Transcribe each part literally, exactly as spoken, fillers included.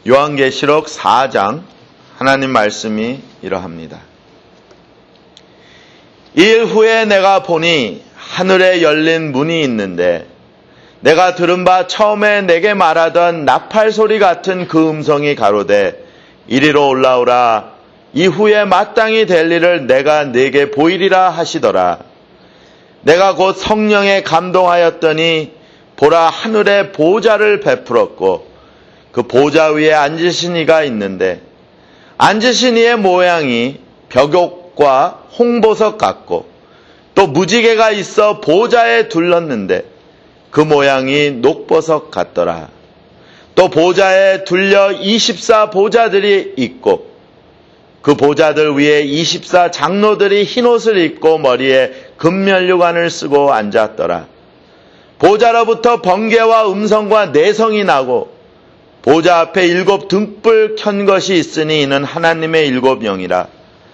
요한계시록 사 장 하나님 말씀이 이러합니다. 이일 후에 내가 보니 하늘에 열린 문이 있는데 내가 들은 바 처음에 내게 말하던 나팔 소리 같은 그 음성이 가로되 이리로 올라오라. 이후에 마땅히 될 일을 내가 네게 보이리라 하시더라. 내가 곧 성령에 감동하였더니 보라, 하늘에 보좌를 베풀었고 그 보좌 위에 앉으신 이가 있는데 앉으신 이의 모양이 벽옥과 홍보석 같고 또 무지개가 있어 보좌에 둘렀는데 그 모양이 녹보석 같더라. 또 보좌에 둘려 이십사 보좌들이 있고 그 보좌들 위에 이십사 장로들이 흰옷을 입고 머리에 금면류관을 쓰고 앉았더라. 보좌로부터 번개와 음성과 내성이 나고 보좌 앞에 일곱 등불 켠 것이 있으니 이는 하나님의 일곱 영이라.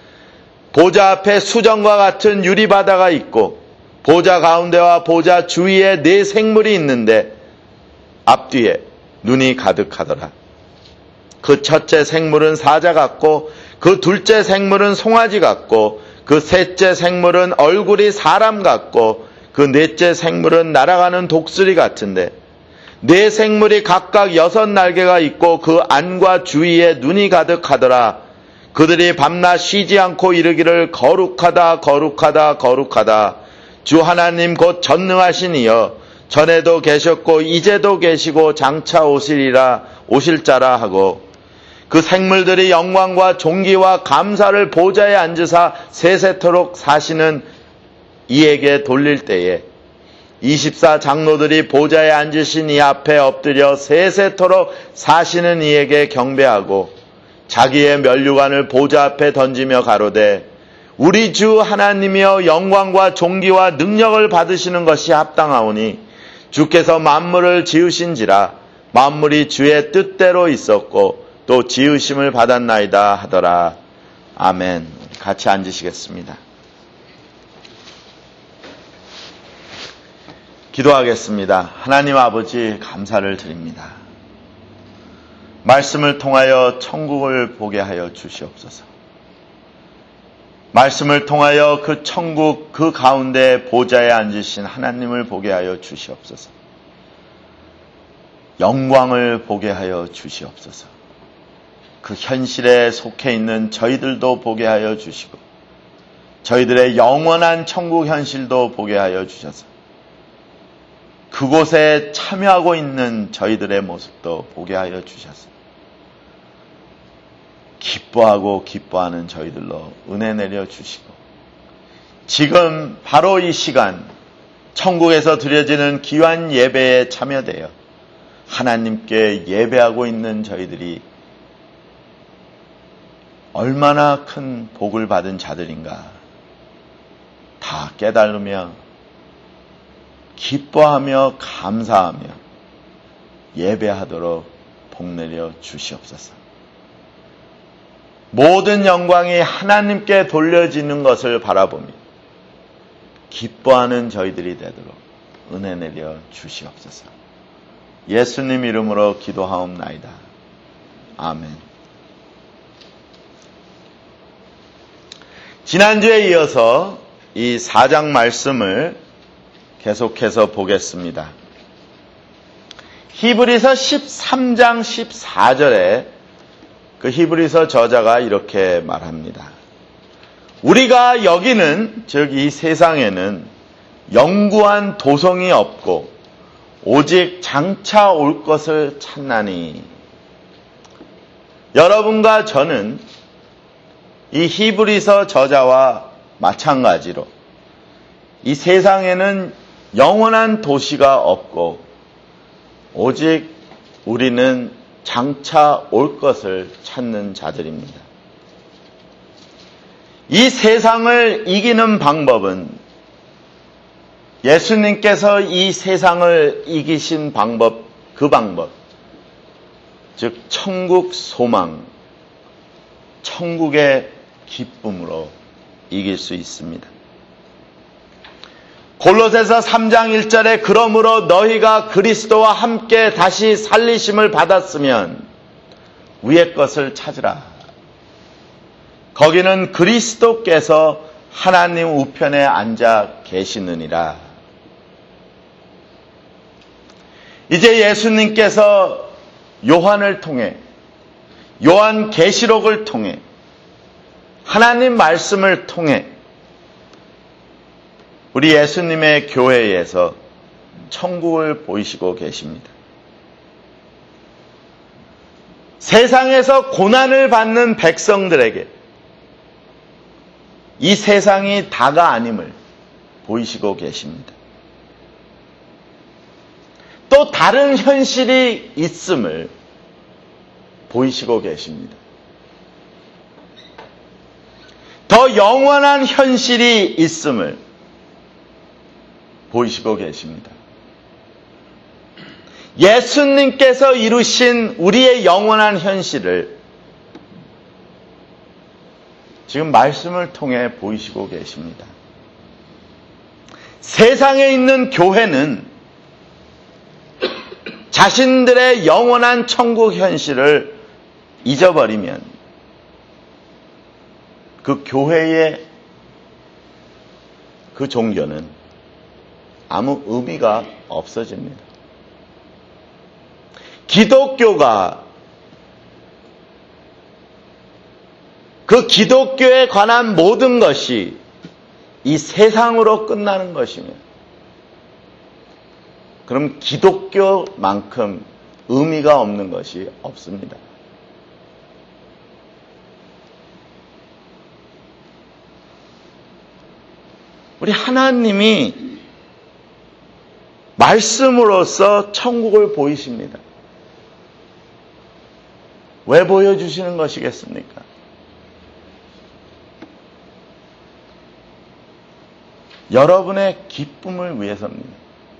보좌 앞에 수정과 같은 유리바다가 있고 보좌 가운데와 보좌 주위에 네 생물이 있는데 앞뒤에 눈이 가득하더라. 그 첫째 생물은 사자 같고 그 둘째 생물은 송아지 같고 그 셋째 생물은 얼굴이 사람 같고 그 넷째 생물은 날아가는 독수리 같은데 네 생물이 각각 여섯 날개가 있고 그 안과 주위에 눈이 가득하더라. 그들이 밤낮 쉬지 않고 이르기를 거룩하다 거룩하다 거룩하다 주 하나님 곧 전능하신 이여 전에도 계셨고 이제도 계시고 장차 오시리라 오실 자라 하고 그 생물들이 영광과 존귀와 감사를 보좌에 앉으사 세세토록 사시는 이에게 돌릴 때에 이십사 장로들이 보좌에 앉으신 이 앞에 엎드려 세세토록 사시는 이에게 경배하고 자기의 면류관을 보좌 앞에 던지며 가로되 우리 주 하나님이여 영광과 존귀와 능력을 받으시는 것이 합당하오니 주께서 만물을 지으신지라 만물이 주의 뜻대로 있었고 또 지으심을 받았나이다 하더라. 아멘. 같이 앉으시겠습니다. 기도하겠습니다. 하나님 아버지 감사를 드립니다. 말씀을 통하여 천국을 보게 하여 주시옵소서. 말씀을 통하여 그 천국 그 가운데 보좌에 앉으신 하나님을 보게 하여 주시옵소서. 영광을 보게 하여 주시옵소서. 그 현실에 속해 있는 저희들도 보게 하여 주시고 저희들의 영원한 천국 현실도 보게 하여 주셔서 그곳에 참여하고 있는 저희들의 모습도 보게 하여 주셔서 기뻐하고 기뻐하는 저희들로 은혜 내려 주시고 지금 바로 이 시간 천국에서 드려지는 귀한 예배에 참여되어 하나님께 예배하고 있는 저희들이 얼마나 큰 복을 받은 자들인가 다 깨달으며 기뻐하며 감사하며 예배하도록 복내려 주시옵소서. 모든 영광이 하나님께 돌려지는 것을 바라보며 기뻐하는 저희들이 되도록 은혜 내려 주시옵소서. 예수님 이름으로 기도하옵나이다. 아멘. 지난주에 이어서 이 사 장 말씀을 계속해서 보겠습니다. 히브리서 십삼 장 십사 절에 그 히브리서 저자가 이렇게 말합니다. 우리가 여기는 즉 이 세상에는 영구한 도성이 없고 오직 장차 올 것을 찾나니. 여러분과 저는 이 히브리서 저자와 마찬가지로 이 세상에는 영원한 도시가 없고 오직 우리는 장차 올 것을 찾는 자들입니다. 이 세상을 이기는 방법은 예수님께서 이 세상을 이기신 방법, 그 방법, 즉 천국 소망, 천국의 기쁨으로 이길 수 있습니다. 골로새서 삼 장 일 절에 그러므로 너희가 그리스도와 함께 다시 살리심을 받았으면 위의 것을 찾으라. 거기는 그리스도께서 하나님 우편에 앉아 계시느니라. 이제 예수님께서 요한을 통해, 요한 계시록을 통해, 하나님 말씀을 통해 우리 예수님의 교회에서 천국을 보이시고 계십니다. 세상에서 고난을 받는 백성들에게 이 세상이 다가 아님을 보이시고 계십니다. 또 다른 현실이 있음을 보이시고 계십니다. 더 영원한 현실이 있음을 보이시고 계십니다. 예수님께서 이루신 우리의 영원한 현실을 지금 말씀을 통해 보이시고 계십니다. 세상에 있는 교회는 자신들의 영원한 천국 현실을 잊어버리면 그 교회의 그 종교는 아무 의미가 없어집니다. 기독교가 그 기독교에 관한 모든 것이 이 세상으로 끝나는 것이며, 그럼 기독교만큼 의미가 없는 것이 없습니다. 우리 하나님이 말씀으로써 천국을 보이십니다. 왜 보여주시는 것이겠습니까? 여러분의 기쁨을 위해서입니다.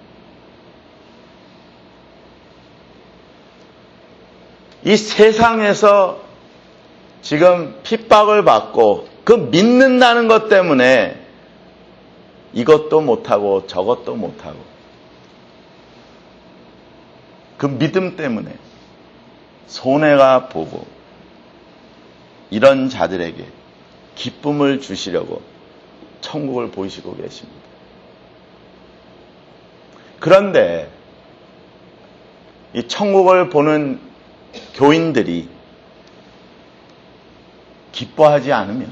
이 세상에서 지금 핍박을 받고 그 믿는다는 것 때문에 이것도 못하고 저것도 못하고 그 믿음 때문에 손해가 보고 이런 자들에게 기쁨을 주시려고 천국을 보이시고 계십니다. 그런데 이 천국을 보는 교인들이 기뻐하지 않으면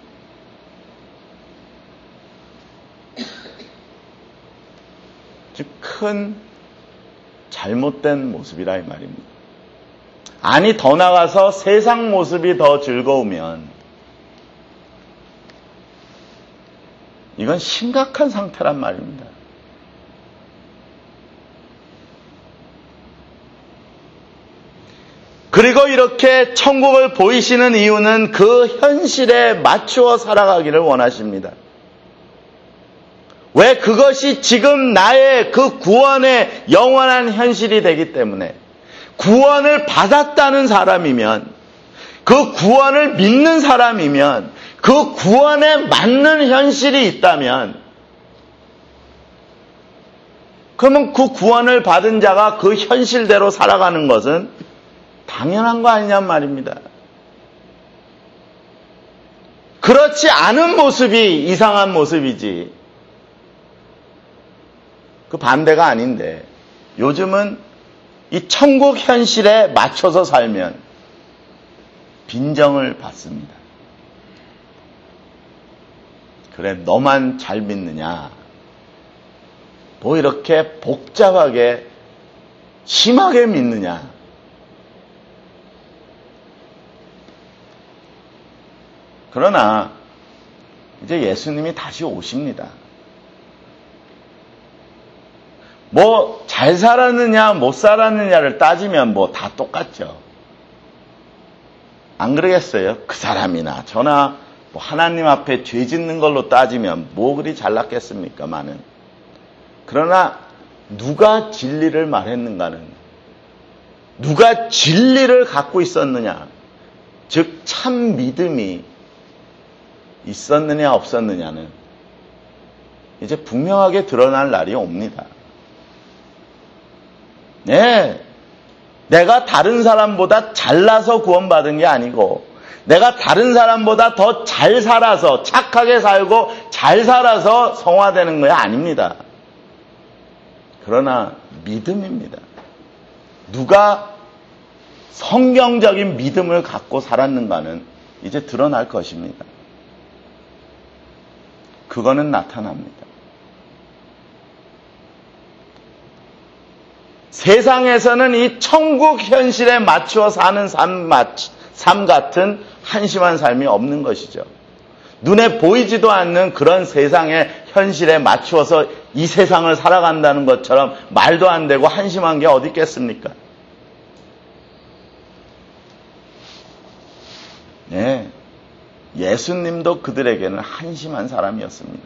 즉 큰 잘못된 모습이라 이 말입니다. 아니 더 나가서 세상 모습이 더 즐거우면 이건 심각한 상태란 말입니다. 그리고 이렇게 천국을 보이시는 이유는 그 현실에 맞추어 살아가기를 원하십니다. 왜? 그것이 지금 나의 그 구원의 영원한 현실이 되기 때문에 구원을 받았다는 사람이면, 그 구원을 믿는 사람이면, 그 구원에 맞는 현실이 있다면 그러면 그 구원을 받은 자가 그 현실대로 살아가는 것은 당연한 거 아니냔 말입니다. 그렇지 않은 모습이 이상한 모습이지 그 반대가 아닌데, 요즘은 이 천국 현실에 맞춰서 살면 빈정을 받습니다. 그래, 너만 잘 믿느냐? 뭐 이렇게 복잡하게 심하게 믿느냐? 그러나 이제 예수님이 다시 오십니다. 뭐 잘 살았느냐 못 살았느냐를 따지면 뭐 다 똑같죠. 안 그러겠어요? 그 사람이나 저나 뭐 하나님 앞에 죄 짓는 걸로 따지면 뭐 그리 잘났겠습니까? 많은. 그러나 누가 진리를 말했는가는, 누가 진리를 갖고 있었느냐, 즉 참 믿음이 있었느냐 없었느냐는 이제 분명하게 드러날 날이 옵니다. 네, 내가 다른 사람보다 잘나서 구원받은 게 아니고 내가 다른 사람보다 더 잘 살아서 착하게 살고 잘 살아서 성화되는 거 아닙니다. 그러나 믿음입니다. 누가 성경적인 믿음을 갖고 살았는가는 이제 드러날 것입니다. 그거는 나타납니다. 세상에서는 이 천국 현실에 맞추어 사는 삶, 삶 같은 한심한 삶이 없는 것이죠. 눈에 보이지도 않는 그런 세상의 현실에 맞추어서 이 세상을 살아간다는 것처럼 말도 안 되고 한심한 게 어디 있겠습니까? 네, 예수님도 그들에게는 한심한 사람이었습니다.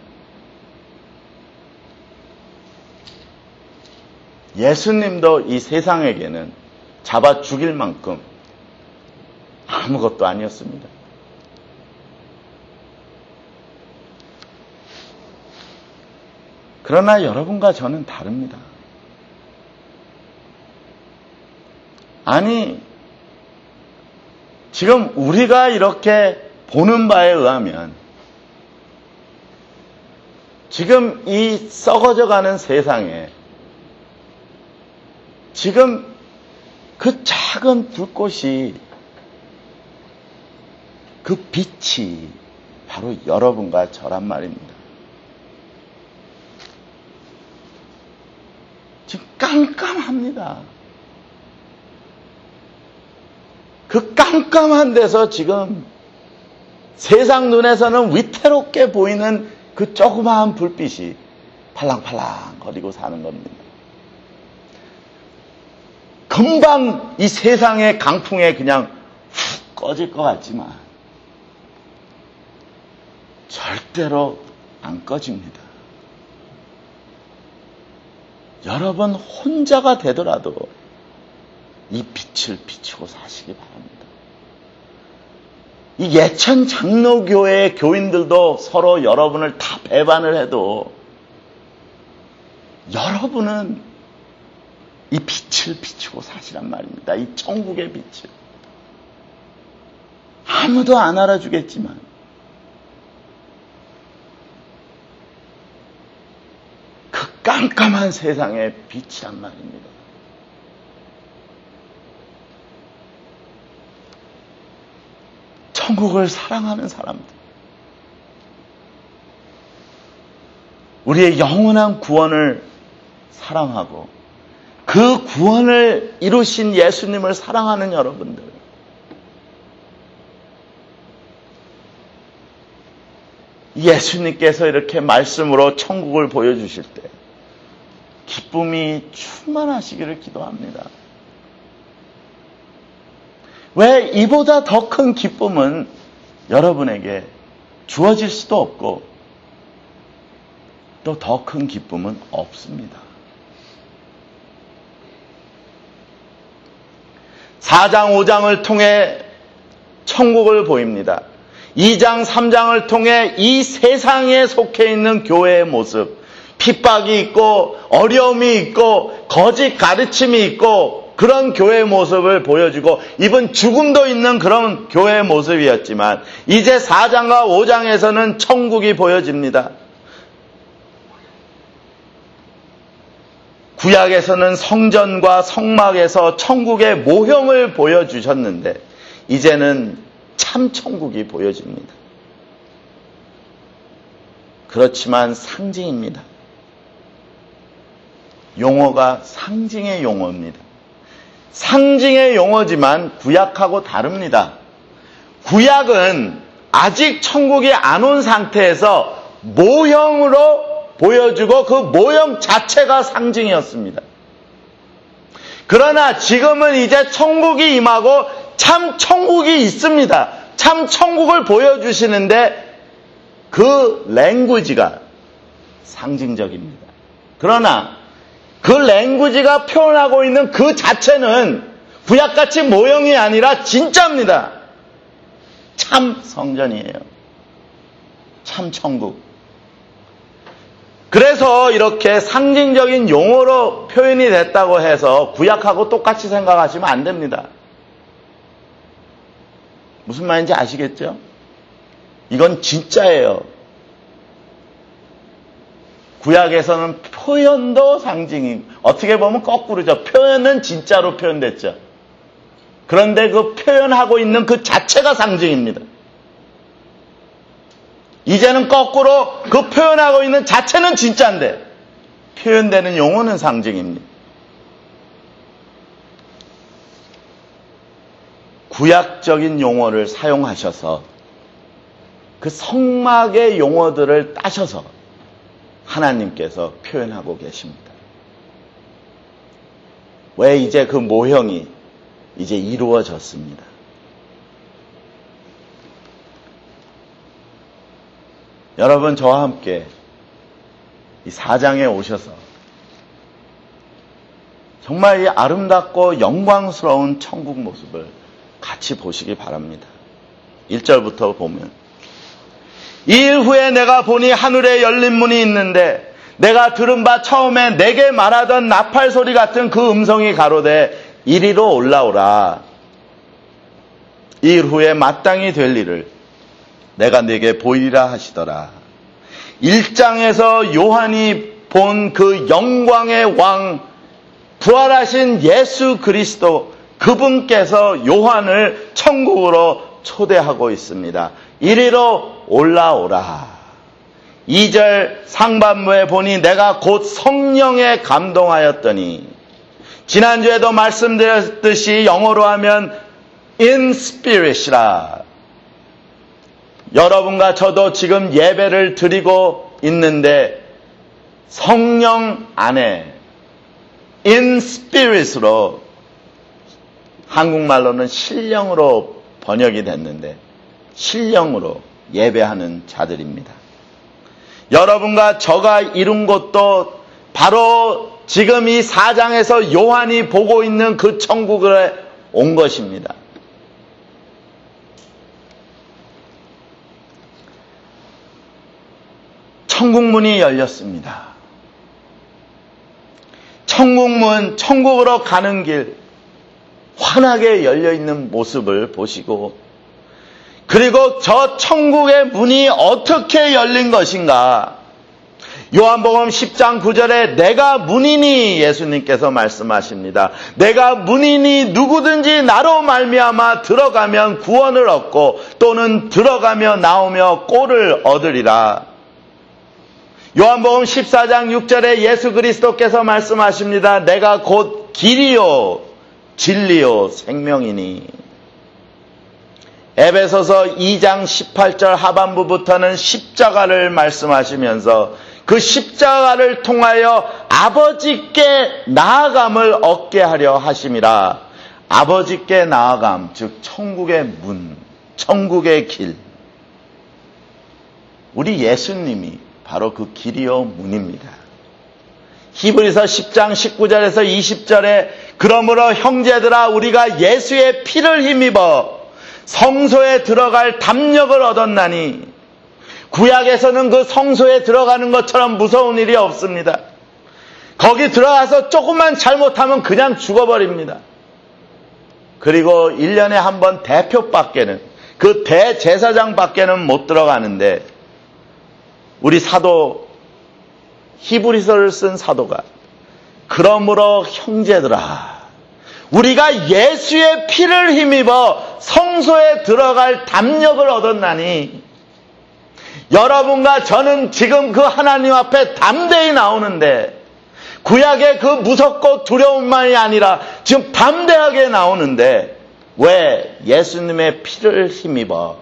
예수님도 이 세상에게는 잡아 죽일 만큼 아무것도 아니었습니다. 그러나 여러분과 저는 다릅니다. 아니, 지금 우리가 이렇게 보는 바에 의하면 지금 이 썩어져가는 세상에 지금 그 작은 불꽃이 그 빛이 바로 여러분과 저란 말입니다. 지금 깜깜합니다. 그 깜깜한 데서 지금 세상 눈에서는 위태롭게 보이는 그 조그마한 불빛이 팔랑팔랑 거리고 사는 겁니다. 금방 이 세상의 강풍에 그냥 훅 꺼질 것 같지만 절대로 안 꺼집니다. 여러분 혼자가 되더라도 이 빛을 비추고 사시기 바랍니다. 이 예천 장로교회의 교인들도 서로 여러분을 다 배반을 해도 여러분은 이 빛을 비추고 사시란 말입니다. 이 천국의 빛을. 아무도 안 알아주겠지만 그 깜깜한 세상의 빛이란 말입니다. 천국을 사랑하는 사람들, 우리의 영원한 구원을 사랑하고 그 구원을 이루신 예수님을 사랑하는 여러분들, 예수님께서 이렇게 말씀으로 천국을 보여주실 때 기쁨이 충만하시기를 기도합니다. 왜 이보다 더 큰 기쁨은 여러분에게 주어질 수도 없고 또 더 큰 기쁨은 없습니다. 사 장, 오 장을 통해 천국을 보입니다. 이 장, 삼 장을 통해 이 세상에 속해 있는 교회의 모습, 핍박이 있고 어려움이 있고 거짓 가르침이 있고 그런 교회의 모습을 보여주고 이분 죽음도 있는 그런 교회의 모습이었지만 이제 사 장과 오 장에서는 천국이 보여집니다. 구약에서는 성전과 성막에서 천국의 모형을 보여주셨는데 이제는 참 천국이 보여집니다. 그렇지만 상징입니다. 용어가 상징의 용어입니다. 상징의 용어지만 구약하고 다릅니다. 구약은 아직 천국이 안 온 상태에서 모형으로 보여주고 그 모형 자체가 상징이었습니다. 그러나 지금은 이제 천국이 임하고 참 천국이 있습니다. 참 천국을 보여주시는데 그 랭귀지가 상징적입니다. 그러나 그 랭귀지가 표현하고 있는 그 자체는 구약같이 모형이 아니라 진짜입니다. 참 성전이에요. 참 천국. 그래서 이렇게 상징적인 용어로 표현이 됐다고 해서 구약하고 똑같이 생각하시면 안 됩니다. 무슨 말인지 아시겠죠? 이건 진짜예요. 구약에서는 표현도 상징이, 어떻게 보면 거꾸로죠. 표현은 진짜로 표현됐죠. 그런데 그 표현하고 있는 그 자체가 상징입니다. 이제는 거꾸로 그 표현하고 있는 자체는 진짜인데 표현되는 용어는 상징입니다. 구약적인 용어를 사용하셔서 그 성막의 용어들을 따셔서 하나님께서 표현하고 계십니다. 왜 이제 그 모형이 이제 이루어졌습니다. 여러분, 저와 함께 이 사장에 오셔서 정말 이 아름답고 영광스러운 천국 모습을 같이 보시기 바랍니다. 일 절부터 보면, 이 일 후에 내가 보니 하늘에 열린 문이 있는데 내가 들은 바 처음에 내게 말하던 나팔 소리 같은 그 음성이 가로되 이리로 올라오라. 이 일 후에 마땅히 될 일을 내가 네게 보이리라 하시더라. 일 장에서 요한이 본 그 영광의 왕, 부활하신 예수 그리스도, 그분께서 요한을 천국으로 초대하고 있습니다. 이리로 올라오라. 이 절 상반부에 보니 내가 곧 성령에 감동하였더니, 지난주에도 말씀드렸듯이 영어로 하면 in spirit이라. 여러분과 저도 지금 예배를 드리고 있는데 성령 안에 in spirit으로, 한국말로는 신령으로 번역이 됐는데 신령으로 예배하는 자들입니다. 여러분과 저가 이룬 것도 바로 지금 이 사장에서 요한이 보고 있는 그 천국에 온 것입니다. 천국문이 열렸습니다. 천국문, 천국으로 가는 길, 환하게 열려있는 모습을 보시고, 그리고 저 천국의 문이 어떻게 열린 것인가? 요한복음 십 장 구 절에 내가 문이니 예수님께서 말씀하십니다. 내가 문이니 누구든지 나로 말미암아 들어가면 구원을 얻고 또는 들어가며 나오며 꼴을 얻으리라. 요한복음 십사 장 육 절에 예수 그리스도께서 말씀하십니다. 내가 곧 길이요 진리요 생명이니. 에베소서 이 장 십팔 절 하반부부터는 십자가를 말씀하시면서 그 십자가를 통하여 아버지께 나아감을 얻게 하려 하심이라. 아버지께 나아감, 즉 천국의 문, 천국의 길. 우리 예수님이 바로 그 길이요 문입니다. 히브리서 십 장 십구 절에서 이십 절에 그러므로 형제들아 우리가 예수의 피를 힘입어 성소에 들어갈 담력을 얻었나니. 구약에서는 그 성소에 들어가는 것처럼 무서운 일이 없습니다. 거기 들어가서 조금만 잘못하면 그냥 죽어버립니다. 그리고 일 년에 한 번 대표밖에는, 그 대제사장밖에는 못 들어가는데, 우리 사도, 히브리서를 쓴 사도가 그러므로 형제들아 우리가 예수의 피를 힘입어 성소에 들어갈 담력을 얻었나니. 여러분과 저는 지금 그 하나님 앞에 담대히 나오는데, 구약의 그 무섭고 두려움만이 아니라 지금 담대하게 나오는데, 왜? 예수님의 피를 힘입어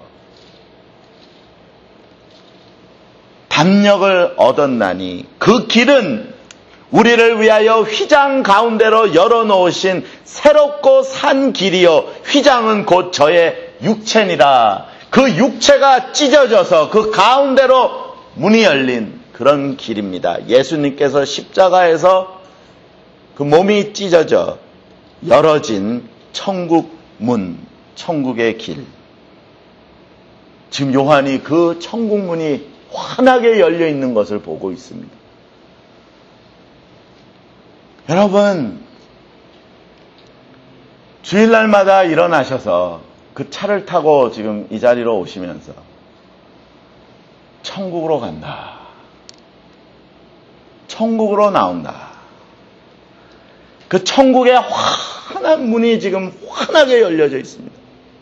담력을 얻었나니. 그 길은 우리를 위하여 휘장 가운데로 열어놓으신 새롭고 산 길이요 휘장은 곧 저의 육체니라. 그 육체가 찢어져서 그 가운데로 문이 열린 그런 길입니다. 예수님께서 십자가에서 그 몸이 찢어져 열어진 천국 문, 천국의 길. 지금 요한이 그 천국 문이 환하게 열려 있는 것을 보고 있습니다. 여러분, 주일날마다 일어나셔서 그 차를 타고 지금 이 자리로 오시면서 천국으로 간다, 천국으로 나온다, 그 천국의 환한 문이 지금 환하게 열려져 있습니다.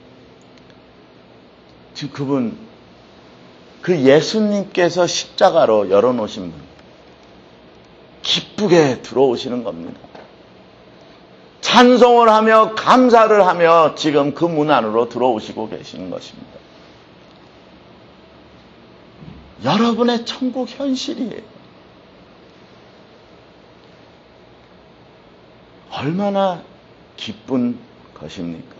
지금 그분, 그 예수님께서 십자가로 열어놓으신 분, 기쁘게 들어오시는 겁니다. 찬송을 하며 감사를 하며 지금 그 문 안으로 들어오시고 계시는 것입니다. 여러분의 천국 현실이에요. 얼마나 기쁜 것입니까?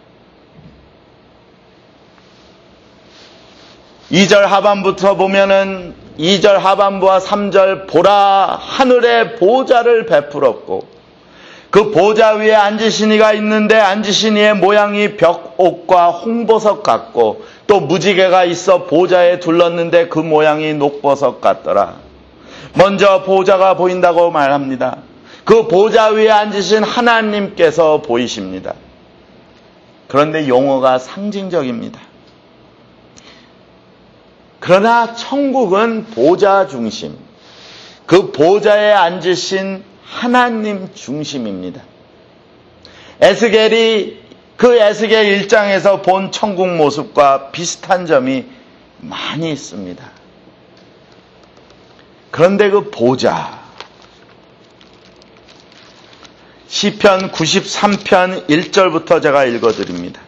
이 절 하반부터 보면은 이 절 하반부와 삼 절, 보라 하늘에 보좌를 베풀었고 그 보좌 위에 앉으신 이가 있는데 앉으신 이의 모양이 벽옥과 홍보석 같고 또 무지개가 있어 보좌에 둘렀는데 그 모양이 녹보석 같더라. 먼저 보좌가 보인다고 말합니다. 그 보좌 위에 앉으신 하나님께서 보이십니다. 그런데 용어가 상징적입니다. 그러나 천국은 보좌 중심, 그 보좌에 앉으신 하나님 중심입니다. 에스겔이 그 에스겔 일 장에서 본 천국 모습과 비슷한 점이 많이 있습니다. 그런데 그 보좌, 시편 구십삼 편 일 절부터 제가 읽어드립니다.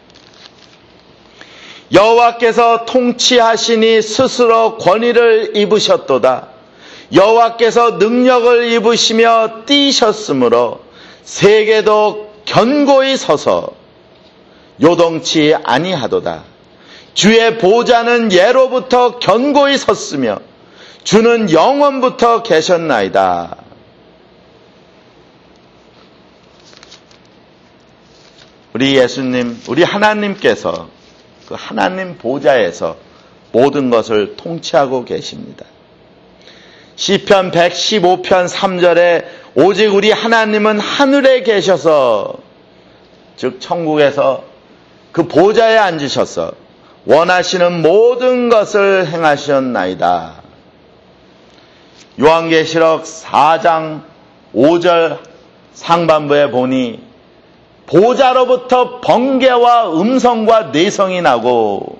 여호와께서 통치하시니 스스로 권위를 입으셨도다. 여호와께서 능력을 입으시며 뛰셨으므로 세계도 견고히 서서 요동치 아니하도다. 주의 보좌는 예로부터 견고히 섰으며 주는 영원부터 계셨나이다. 우리 예수님, 우리 하나님께서 그 하나님 보좌에서 모든 것을 통치하고 계십니다. 시편 백십오 편 삼 절에 오직 우리 하나님은 하늘에 계셔서, 즉 천국에서 그 보좌에 앉으셔서 원하시는 모든 것을 행하셨나이다. 요한계시록 사 장 오 절 상반부에 보니 보좌로부터 번개와 음성과 내성이 나고,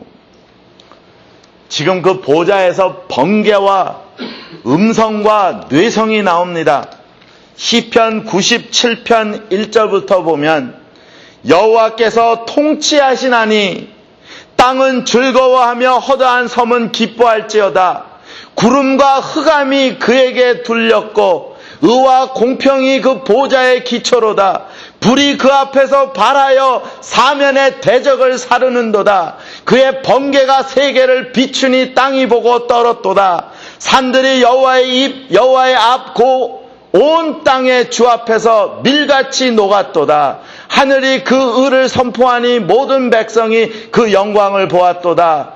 지금 그 보좌에서 번개와 음성과 뇌성이 나옵니다. 시편 구십칠 편 일 절부터 보면 여호와께서 통치하시나니 땅은 즐거워하며 허다한 섬은 기뻐할지어다. 구름과 흑암이 그에게 둘렸고 의와 공평이 그 보좌의 기초로다. 불이 그 앞에서 발하여 사면의 대적을 사르는도다. 그의 번개가 세계를 비추니 땅이 보고 떨었도다. 산들이 여호와의 입 여호와의 앞 고 온 땅의 주 앞에서 밀같이 녹았도다. 하늘이 그 의를 선포하니 모든 백성이 그 영광을 보았도다.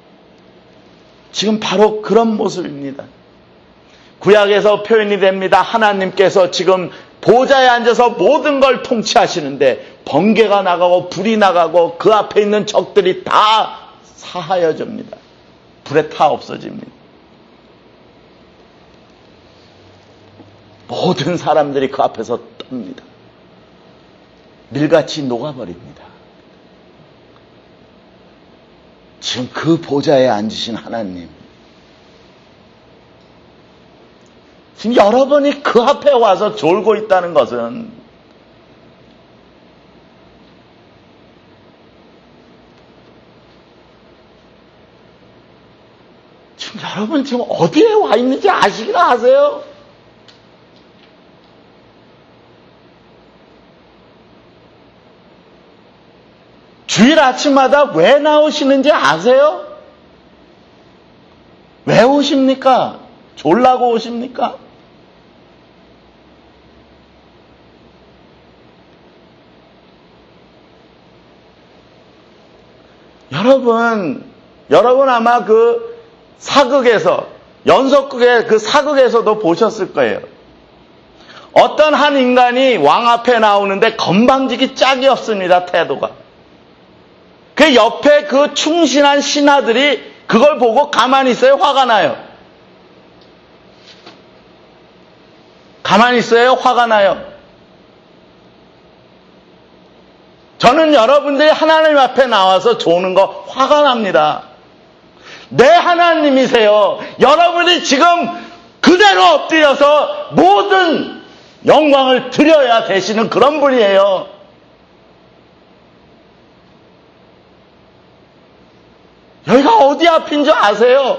지금 바로 그런 모습입니다. 구약에서 표현이 됩니다. 하나님께서 지금 보좌에 앉아서 모든 걸 통치하시는데 번개가 나가고 불이 나가고 그 앞에 있는 적들이 다 사하여집니다. 불에 타 없어집니다. 모든 사람들이 그 앞에서 떱니다. 밀같이 녹아버립니다. 지금 그 보좌에 앉으신 하나님, 지금 여러분이 그 앞에 와서 졸고 있다는 것은 지금 여러분 지금 어디에 와 있는지 아시기나 하세요? 주일 아침마다 왜 나오시는지 아세요? 왜 오십니까? 졸라고 오십니까? 여러분, 여러분 아마 그 사극에서, 연속극의 그 사극에서도 보셨을 거예요. 어떤 한 인간이 왕 앞에 나오는데 건방지기 짝이 없습니다. 태도가. 그 옆에 그 충신한 신하들이 그걸 보고 가만히 있어요? 화가 나요? 가만히 있어요? 화가 나요? 저는 여러분들이 하나님 앞에 나와서 조는 거 화가 납니다. 내 하나님이세요. 여러분이 지금 그대로 엎드려서 모든 영광을 드려야 되시는 그런 분이에요. 여기가 어디 앞인 줄 아세요?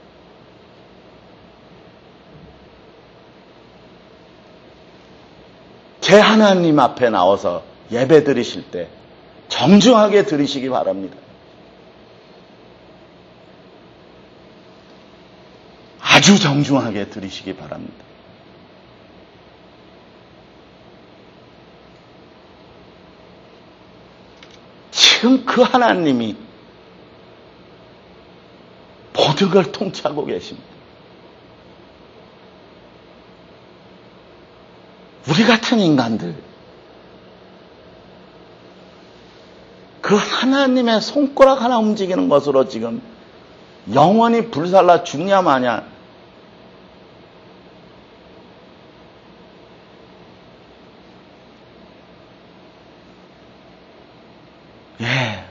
제 하나님 앞에 나와서 예배 드리실 때 정중하게 드리시기 바랍니다. 아주 정중하게 드리시기 바랍니다. 지금 그 하나님이 모든 걸 통치하고 계십니다. 우리 같은 인간들, 그 하나님의 손가락 하나 움직이는 것으로 지금 영원히 불살라 죽냐 마냐. 예.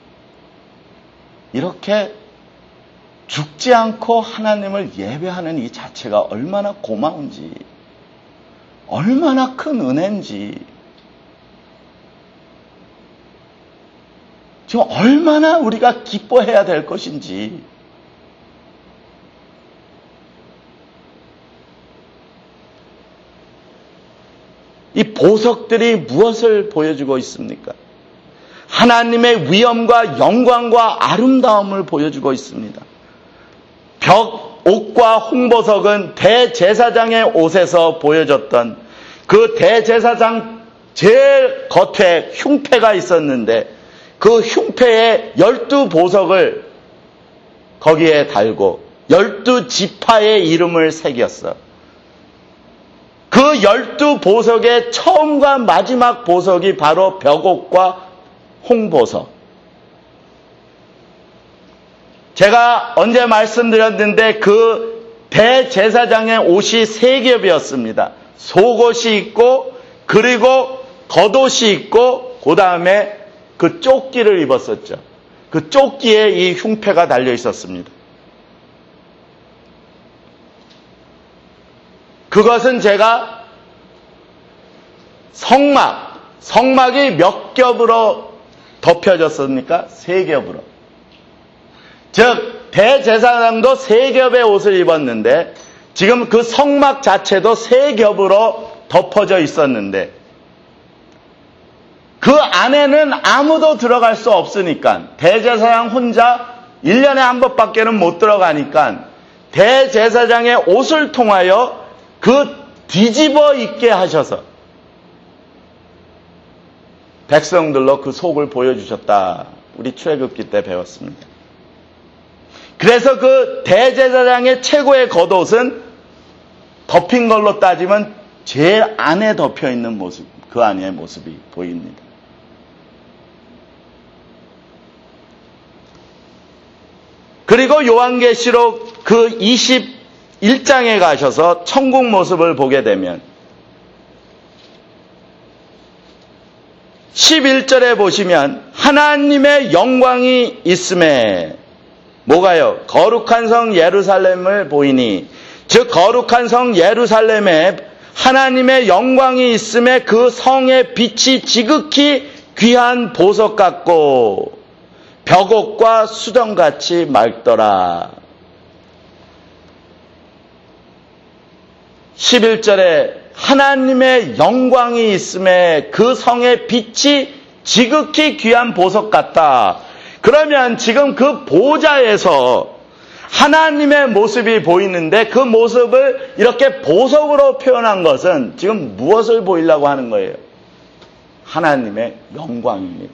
이렇게 죽지 않고 하나님을 예배하는 이 자체가 얼마나 고마운지, 얼마나 큰 은혜인지, 지금 얼마나 우리가 기뻐해야 될 것인지. 이 보석들이 무엇을 보여주고 있습니까? 하나님의 위엄과 영광과 아름다움을 보여주고 있습니다. 벽, 옥과 홍보석은 대제사장의 옷에서 보여졌던 그 대제사장 제일 겉에 흉패가 있었는데 그 흉패에 열두 보석을 거기에 달고 열두 지파의 이름을 새겼어. 그 열두 보석의 처음과 마지막 보석이 바로 벽옥과 홍보석. 제가 언제 말씀드렸는데 그 대제사장의 옷이 세 겹이었습니다. 속옷이 있고 그리고 겉옷이 있고 그 다음에 그 조끼를 입었었죠. 그 조끼에 이 흉패가 달려 있었습니다. 그것은 제가 성막, 성막이 몇 겹으로 덮여졌습니까? 세 겹으로. 즉 대제사장도 세 겹의 옷을 입었는데 지금 그 성막 자체도 세 겹으로 덮어져 있었는데 그 안에는 아무도 들어갈 수 없으니까 대제사장 혼자 일 년에 한 번밖에는 못 들어가니까 대제사장의 옷을 통하여 그 뒤집어 입게 하셔서 백성들로 그 속을 보여주셨다. 우리 출애굽기 때 배웠습니다. 그래서 그 대제사장의 최고의 겉옷은 덮인 걸로 따지면 제일 안에 덮여 있는 모습, 그 안의 모습이 보입니다. 그리고 요한계시록 그 이십일 장에 가셔서 천국 모습을 보게 되면 십일 절에 보시면 하나님의 영광이 있음에 뭐가요? 거룩한 성 예루살렘을 보이니 즉 거룩한 성 예루살렘에 하나님의 영광이 있음에 그 성의 빛이 지극히 귀한 보석 같고 벽옥과 수정같이 맑더라. 십일 절에 하나님의 영광이 있음에 그 성의 빛이 지극히 귀한 보석 같다. 그러면 지금 그 보좌에서 하나님의 모습이 보이는데 그 모습을 이렇게 보석으로 표현한 것은 지금 무엇을 보이려고 하는 거예요? 하나님의 영광입니다.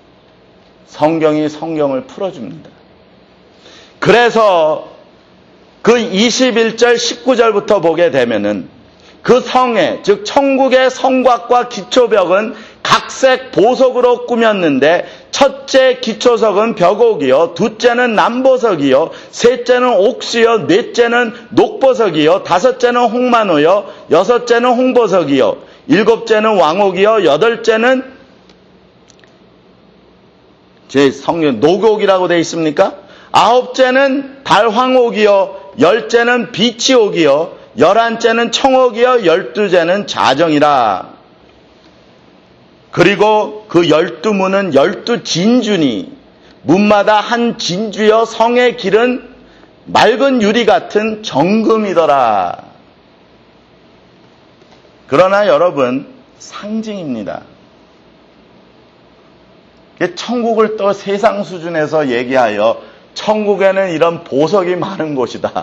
성경이 성경을 풀어줍니다. 그래서 그 이십일 절 십구 절부터 보게 되면은 그 성에, 즉 천국의 성곽과 기초벽은 각색 보석으로 꾸몄는데 첫째 기초석은 벽옥이요, 둘째는 남보석이요, 셋째는 옥수요, 넷째는 녹보석이요, 다섯째는 홍만호요, 여섯째는 홍보석이요, 일곱째는 왕옥이요, 여덟째는 제 성경 녹옥이라고 되어 있습니까? 아홉째는 달황옥이요, 열째는 비치옥이요, 열한째는 청옥이요, 열두째는 자정이라. 그리고 그 열두 문은 열두 진주니 문마다 한 진주여 성의 길은 맑은 유리 같은 정금이더라. 그러나 여러분, 상징입니다. 천국을 또 세상 수준에서 얘기하여 천국에는 이런 보석이 많은 곳이다.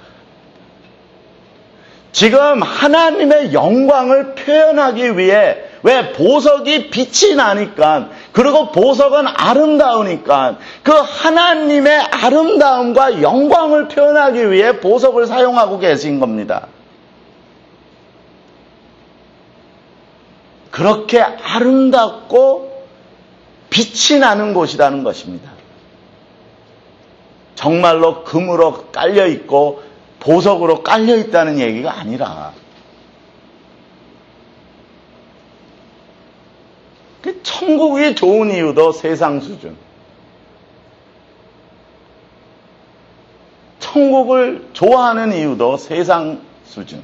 지금 하나님의 영광을 표현하기 위해, 왜 보석이 빛이 나니까, 그리고 보석은 아름다우니까 그 하나님의 아름다움과 영광을 표현하기 위해 보석을 사용하고 계신 겁니다. 그렇게 아름답고 빛이 나는 곳이라는 것입니다. 정말로 금으로 깔려있고 보석으로 깔려있다는 얘기가 아니라, 천국이 좋은 이유도 세상 수준, 천국을 좋아하는 이유도 세상 수준.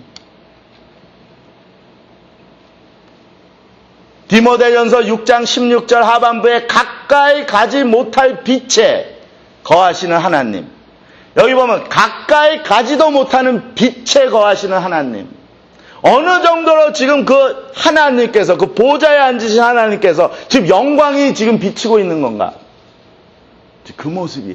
디모데전서 육 장 십육 절 하반부에 가까이 가지 못할 빛에 거하시는 하나님. 여기 보면 가까이 가지도 못하는 빛에 거하시는 하나님. 어느 정도로 지금 그 하나님께서, 그 보좌에 앉으신 하나님께서 지금 영광이 지금 비치고 있는 건가? 그 모습이에요.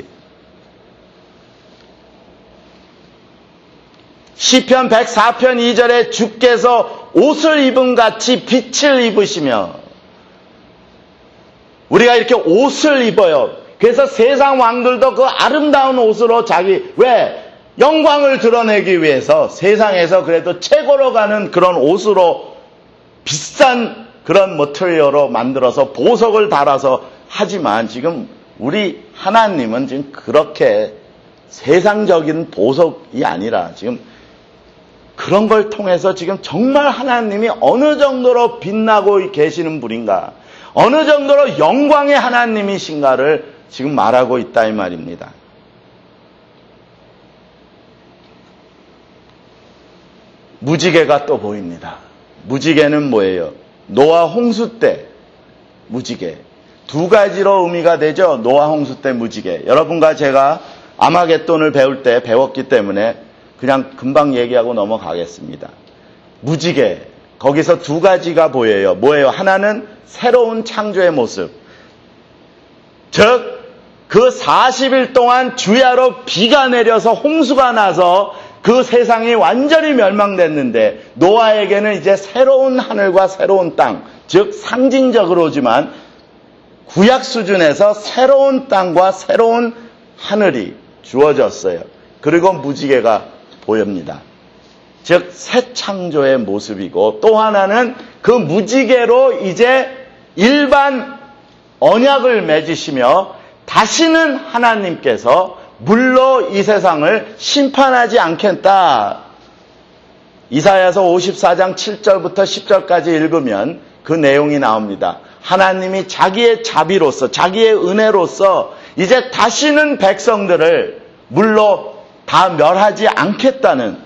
시편 백사 편 이 절에 주께서 옷을 입은 같이 빛을 입으시며, 우리가 이렇게 옷을 입어요. 그래서 세상 왕들도 그 아름다운 옷으로 자기, 왜? 영광을 드러내기 위해서 세상에서 그래도 최고로 가는 그런 옷으로 비싼 그런 머티리얼로 만들어서 보석을 달아서 하지만, 지금 우리 하나님은 지금 그렇게 세상적인 보석이 아니라 지금 그런 걸 통해서 지금 정말 하나님이 어느 정도로 빛나고 계시는 분인가, 어느 정도로 영광의 하나님이신가를 지금 말하고 있다 이 말입니다. 무지개가 또 보입니다. 무지개는 뭐예요? 노아 홍수 때 무지개. 두 가지로 의미가 되죠. 노아 홍수 때 무지개. 여러분과 제가 아마겟돈을 배울 때 배웠기 때문에 그냥 금방 얘기하고 넘어가겠습니다. 무지개. 거기서 두 가지가 보여요. 뭐예요? 하나는 새로운 창조의 모습. 즉, 그 사십 일 동안 주야로 비가 내려서 홍수가 나서 그 세상이 완전히 멸망됐는데, 노아에게는 이제 새로운 하늘과 새로운 땅, 즉 상징적으로지만 구약 수준에서 새로운 땅과 새로운 하늘이 주어졌어요. 그리고 무지개가 보입니다. 즉 새 창조의 모습이고, 또 하나는 그 무지개로 이제 일반 언약을 맺으시며 다시는 하나님께서 물로 이 세상을 심판하지 않겠다. 이사야서 오십사 장 칠 절부터 십 절까지 읽으면 그 내용이 나옵니다. 하나님이 자기의 자비로서, 자기의 은혜로서 이제 다시는 백성들을 물로 다 멸하지 않겠다는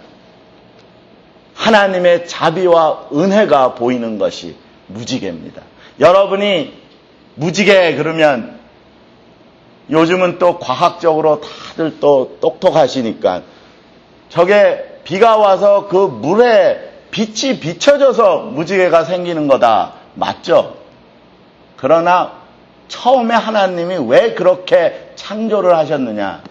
하나님의 자비와 은혜가 보이는 것이 무지개입니다. 여러분이 무지개 그러면 요즘은 또 과학적으로 다들 또 똑똑하시니까 저게 비가 와서 그 물에 빛이 비춰져서 무지개가 생기는 거다. 맞죠? 그러나 처음에 하나님이 왜 그렇게 창조를 하셨느냐?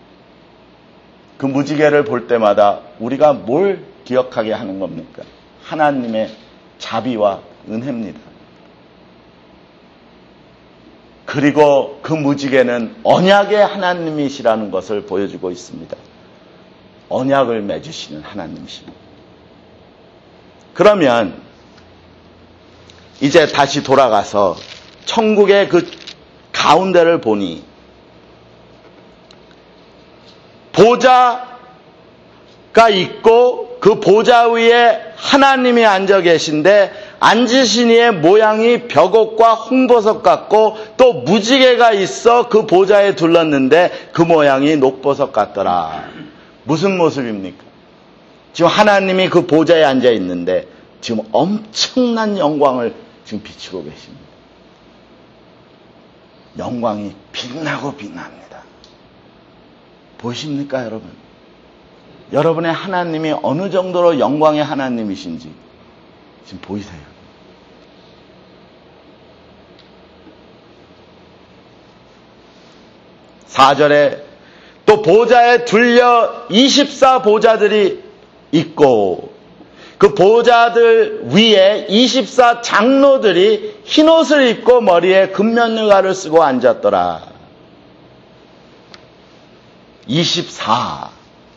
그 무지개를 볼 때마다 우리가 뭘 기억하게 하는 겁니까? 하나님의 자비와 은혜입니다. 그리고 그 무지개는 언약의 하나님이시라는 것을 보여주고 있습니다. 언약을 맺으시는 하나님이십니다. 그러면 이제 다시 돌아가서 천국의 그 가운데를 보니 보좌가 있고 그 보좌 위에 하나님이 앉아 계신데 앉으신 이의 모양이 벽옷과 홍보석 같고 또 무지개가 있어 그 보좌에 둘렀는데 그 모양이 녹보석 같더라. 무슨 모습입니까? 지금 하나님이 그 보좌에 앉아 있는데 지금 엄청난 영광을 지금 비추고 계십니다. 영광이 빛나고 빛납니다. 보이십니까, 여러분? 여러분의 하나님이 어느 정도로 영광의 하나님이신지 지금 보이세요? 사 절에 또 보좌에 둘려 이십사 보좌들이 있고 그 보좌들 위에 이십사 장로들이 흰옷을 입고 머리에 금면류가를 쓰고 앉았더라. 이십사.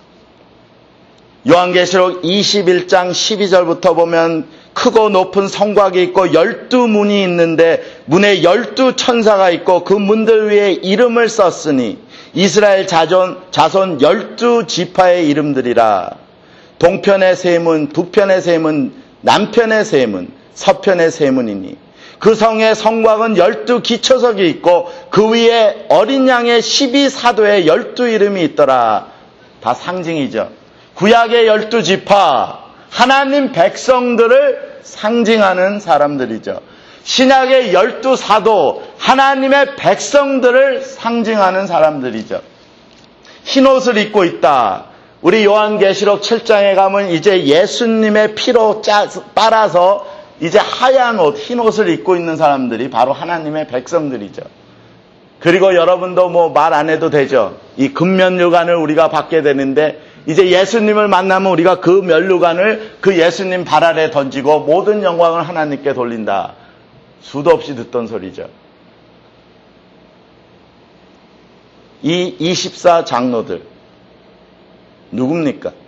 요한계시록 이십일 장 십이 절부터 보면 크고 높은 성곽이 있고 열두 문이 있는데 문에 열두 천사가 있고 그 문들 위에 이름을 썼으니 이스라엘 자손, 자손 열두 지파의 이름들이라. 동편의 세 문, 북편의 세 문, 남편의 세 문, 서편의 세 문이니 그 성의 성곽은 열두 기초석이 있고 그 위에 어린 양의 십이 사도의 열두 이름이 있더라. 다 상징이죠. 구약의 열두 지파, 하나님 백성들을 상징하는 사람들이죠. 신약의 열두 사도, 하나님의 백성들을 상징하는 사람들이죠. 흰옷을 입고 있다. 우리 요한계시록 칠 장에 가면 이제 예수님의 피로 짜, 빨아서 이제 하얀 옷, 흰옷을 입고 있는 사람들이 바로 하나님의 백성들이죠. 그리고 여러분도 뭐 말 안 해도 되죠. 이 금면류관을 우리가 받게 되는데 이제 예수님을 만나면 우리가 그 면류관을 그 예수님 발 아래 던지고 모든 영광을 하나님께 돌린다. 수도 없이 듣던 소리죠. 이 이십사 장로들 누굽니까?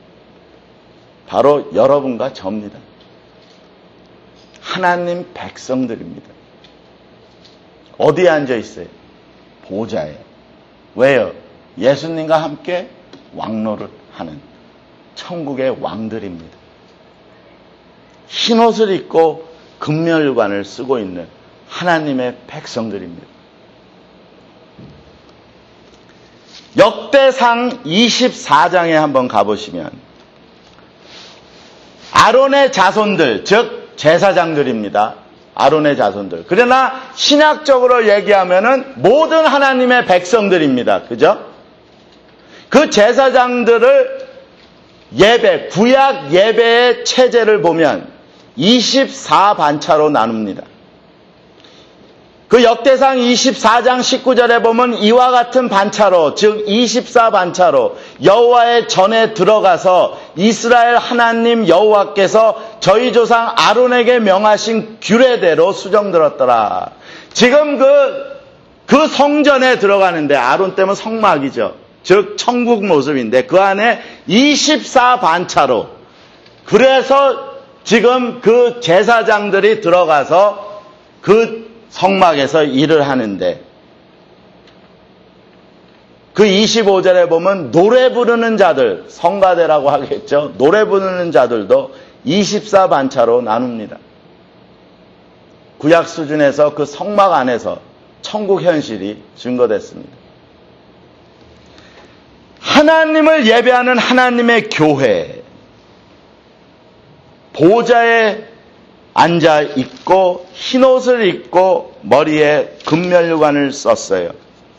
바로 여러분과 저입니다. 하나님 백성들입니다. 어디에 앉아 있어요? 보좌에. 왜요? 예수님과 함께 왕노를 하는 천국의 왕들입니다. 흰옷을 입고 금면류관을 쓰고 있는 하나님의 백성들입니다. 역대상 이십사 장에 한번 가보시면 아론의 자손들, 즉 제사장들입니다. 아론의 자손들. 그러나 신학적으로 얘기하면은 모든 하나님의 백성들입니다. 그죠? 그 제사장들을 예배, 구약 예배의 체제를 보면 이십사 반차로 나눕니다. 그 역대상 이십사 장 십구 절에 보면 이와 같은 반차로, 즉 이십사 반차로 여호와의 전에 들어가서 이스라엘 하나님 여호와께서 저희 조상 아론에게 명하신 규례대로 수정들었더라. 지금 그, 그 성전에 들어가는데 아론 때문에 성막이죠. 즉 천국 모습인데 그 안에 이십사 반차로, 그래서 지금 그 제사장들이 들어가서 그 성막에서 일을 하는데 그 이십오 절에 보면 노래 부르는 자들, 성가대라고 하겠죠. 노래 부르는 자들도 이십사 반차로 나눕니다. 구약 수준에서 그 성막 안에서 천국 현실이 증거됐습니다. 하나님을 예배하는 하나님의 교회, 보좌에 앉아 있고 흰옷을 입고 머리에 금면류관을 썼어요.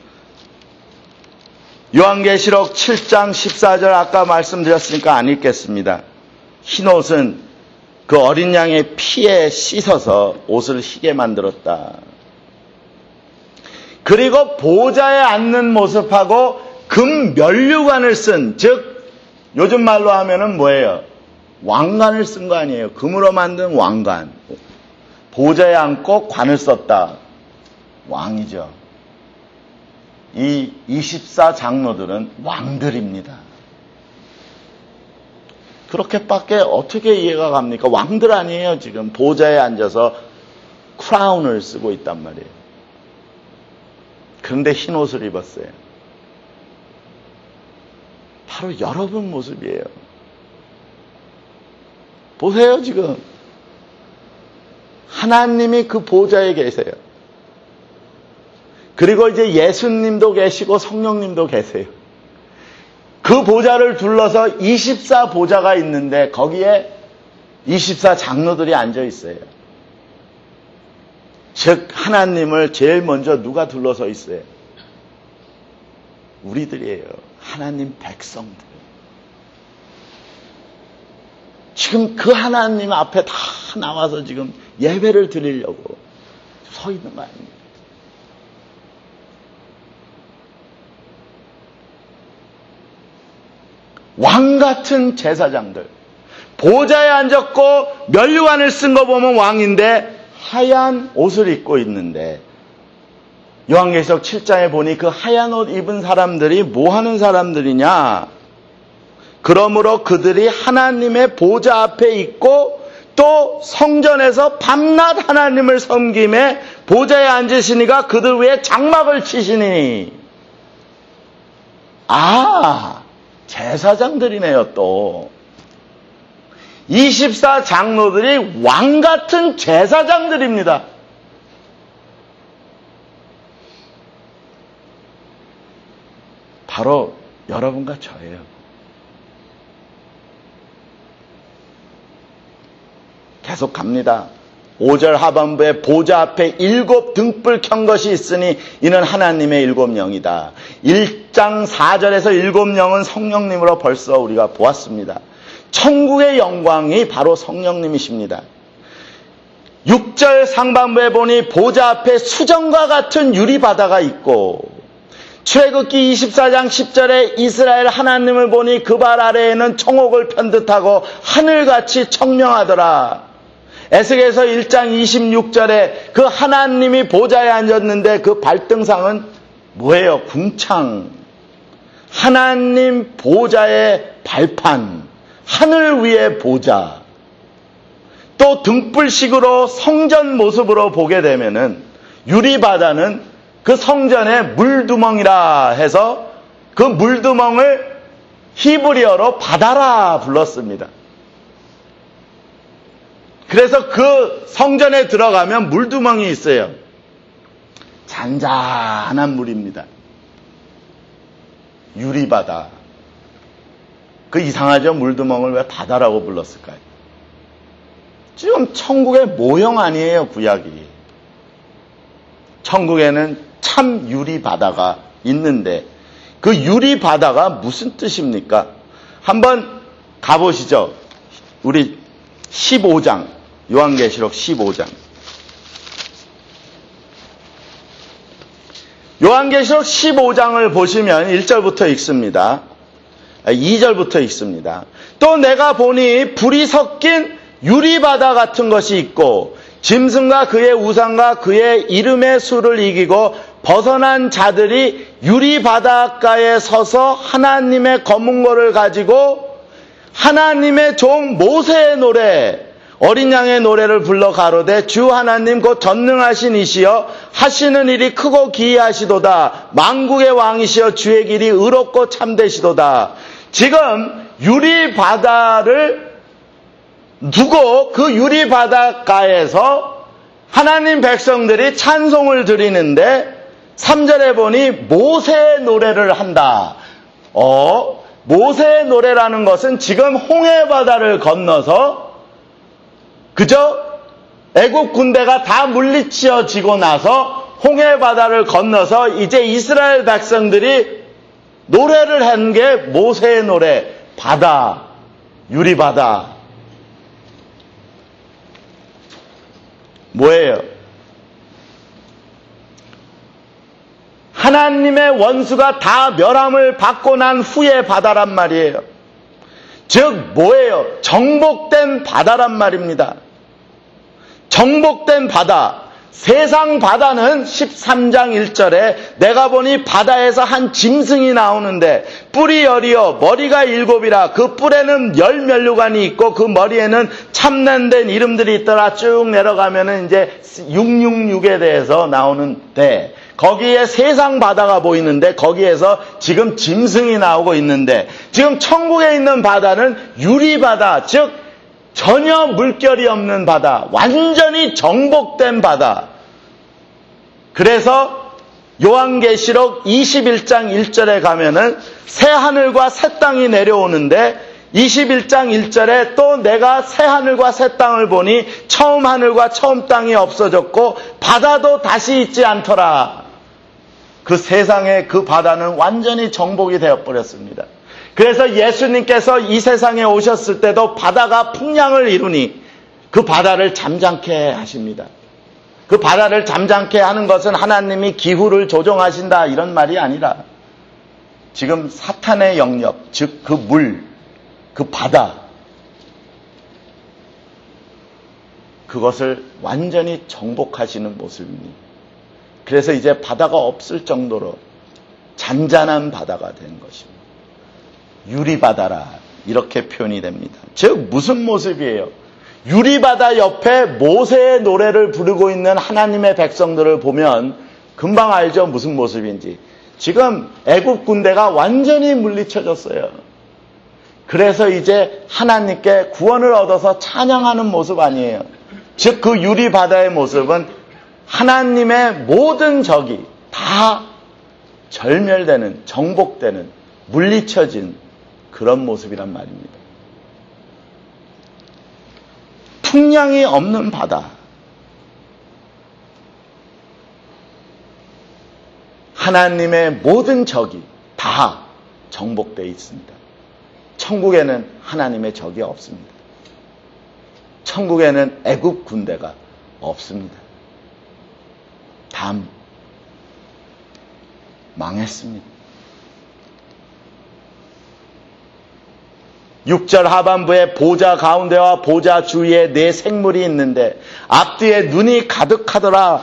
요한계시록 칠 장 십사 절 아까 말씀드렸으니까 안 읽겠습니다. 흰옷은 그 어린 양의 피에 씻어서 옷을 희게 만들었다. 그리고 보좌에 앉는 모습하고 금면류관을 쓴, 즉 요즘 말로 하면은 뭐예요? 왕관을 쓴 거 아니에요. 금으로 만든 왕관. 보좌에 앉고 관을 썼다. 왕이죠. 이 이십사 장로들은 왕들입니다. 그렇게밖에 어떻게 이해가 갑니까? 왕들 아니에요, 지금. 보좌에 앉아서 크라운을 쓰고 있단 말이에요. 그런데 흰 옷을 입었어요. 바로 여러분 모습이에요. 보세요, 지금. 하나님이 그 보좌에 계세요. 그리고 이제 예수님도 계시고 성령님도 계세요. 그 보좌를 둘러서 이십사 보좌가 있는데 거기에 이십사 장로들이 앉아 있어요. 즉 하나님을 제일 먼저 누가 둘러서 있어요? 우리들이에요. 하나님 백성들. 지금 그 하나님 앞에 다 나와서 지금 예배를 드리려고 서 있는 거 아닙니까? 왕 같은 제사장들. 보좌에 앉았고 면류관을 쓴 거 보면 왕인데 하얀 옷을 입고 있는데 요한계시록 칠 장에 보니 그 하얀 옷 입은 사람들이 뭐 하는 사람들이냐? 그러므로 그들이 하나님의 보좌 앞에 있고 또 성전에서 밤낮 하나님을 섬김에 보좌에 앉으시니가 그들 위에 장막을 치시니. 아, 제사장들이네요. 또 이십사 장로들이 왕 같은 제사장들입니다. 바로 여러분과 저예요. 계속 갑니다. 오 절 하반부에 보좌 앞에 일곱 등불 켠 것이 있으니 이는 하나님의 일곱 영이다. 일 장 사 절에서 일곱 영은 성령님으로 벌써 우리가 보았습니다. 천국의 영광이 바로 성령님이십니다. 육 절 상반부에 보니 보좌 앞에 수정과 같은 유리바다가 있고 출애굽기 이십사 장 십 절에 이스라엘 하나님을 보니 그 발 아래에는 청옥을 편듯하고 하늘같이 청명하더라. 에스겔서 일 장 이십육 절에 그 하나님이 보좌에 앉았는데 그 발등상은 뭐예요? 궁창. 하나님 보좌의 발판. 하늘 위의 보좌. 또 등불식으로 성전 모습으로 보게 되면은 유리바다는 그 성전의 물두멍이라 해서 그 물두멍을 히브리어로 바다라 불렀습니다. 그래서 그 성전에 들어가면 물두멍이 있어요. 잔잔한 물입니다. 유리바다. 그 이상하죠? 물두멍을 왜 바다라고 불렀을까요? 지금 천국의 모형 아니에요, 구약이. 천국에는 참 유리바다가 있는데 그 유리바다가 무슨 뜻입니까? 한번 가보시죠. 우리 십오 장, 요한계시록 십오 장. 요한계시록 십오 장을 보시면 일 절부터 읽습니다. 이 절부터 읽습니다. 또 내가 보니 불이 섞인 유리바다 같은 것이 있고 짐승과 그의 우상과 그의 이름의 수를 이기고 벗어난 자들이 유리바닷가에 서서 하나님의 검은고를 가지고 하나님의 종 모세의 노래 어린 양의 노래를 불러 가로되 주 하나님 곧 전능하신 이시여 하시는 일이 크고 기이하시도다. 만국의 왕이시여 주의 길이 의롭고 참되시도다. 지금 유리바다를 두고 그 유리바닷가에서 하나님 백성들이 찬송을 드리는데 삼 절에 보니 모세의 노래를 한다. 어, 모세의 노래라는 것은 지금 홍해바다를 건너서 그저 애국 군대가 다 물리치어지고 나서 홍해바다를 건너서 이제 이스라엘 백성들이 노래를 한 게 모세의 노래, 바다, 유리바다. 뭐예요? 하나님의 원수가 다 멸함을 받고 난 후의 바다란 말이에요. 즉 뭐예요? 정복된 바다란 말입니다. 정복된 바다. 세상 바다는 십삼 장 일 절에 내가 보니 바다에서 한 짐승이 나오는데 뿔이 열이요 머리가 일곱이라 그 뿔에는 열 면류관이 있고 그 머리에는 참난된 이름들이 있더라. 쭉 내려가면은 이제 육육육에 대해서 나오는데 거기에 세상 바다가 보이는데 거기에서 지금 짐승이 나오고 있는데 지금 천국에 있는 바다는 유리바다, 즉 전혀 물결이 없는 바다, 완전히 정복된 바다. 그래서 요한계시록 이십일 장 일 절에 가면은 새 하늘과 새 땅이 내려오는데 이십일 장 일 절에 또 내가 새 하늘과 새 땅을 보니 처음 하늘과 처음 땅이 없어졌고 바다도 다시 있지 않더라. 그 세상에 그 바다는 완전히 정복이 되어버렸습니다. 그래서 예수님께서 이 세상에 오셨을 때도 바다가 풍랑을 이루니 그 바다를 잠잠케 하십니다. 그 바다를 잠잠케 하는 것은 하나님이 기후를 조종하신다 이런 말이 아니라 지금 사탄의 영역, 즉 그 물, 그 바다, 그것을 완전히 정복하시는 모습입니다. 그래서 이제 바다가 없을 정도로 잔잔한 바다가 된 것입니다. 유리바다라 이렇게 표현이 됩니다. 즉 무슨 모습이에요? 유리바다 옆에 모세의 노래를 부르고 있는 하나님의 백성들을 보면 금방 알죠, 무슨 모습인지. 지금 애국 군대가 완전히 물리쳐졌어요. 그래서 이제 하나님께 구원을 얻어서 찬양하는 모습 아니에요. 즉 그 유리바다의 모습은 하나님의 모든 적이 다 절멸되는, 정복되는, 물리쳐진 그런 모습이란 말입니다. 풍랑이 없는 바다. 하나님의 모든 적이 다 정복되어 있습니다. 천국에는 하나님의 적이 없습니다. 천국에는 애국 군대가 없습니다. 다 망했습니다. 육 절 하반부에 보좌 가운데와 보좌 주위에 네 생물이 있는데 앞뒤에 눈이 가득하더라.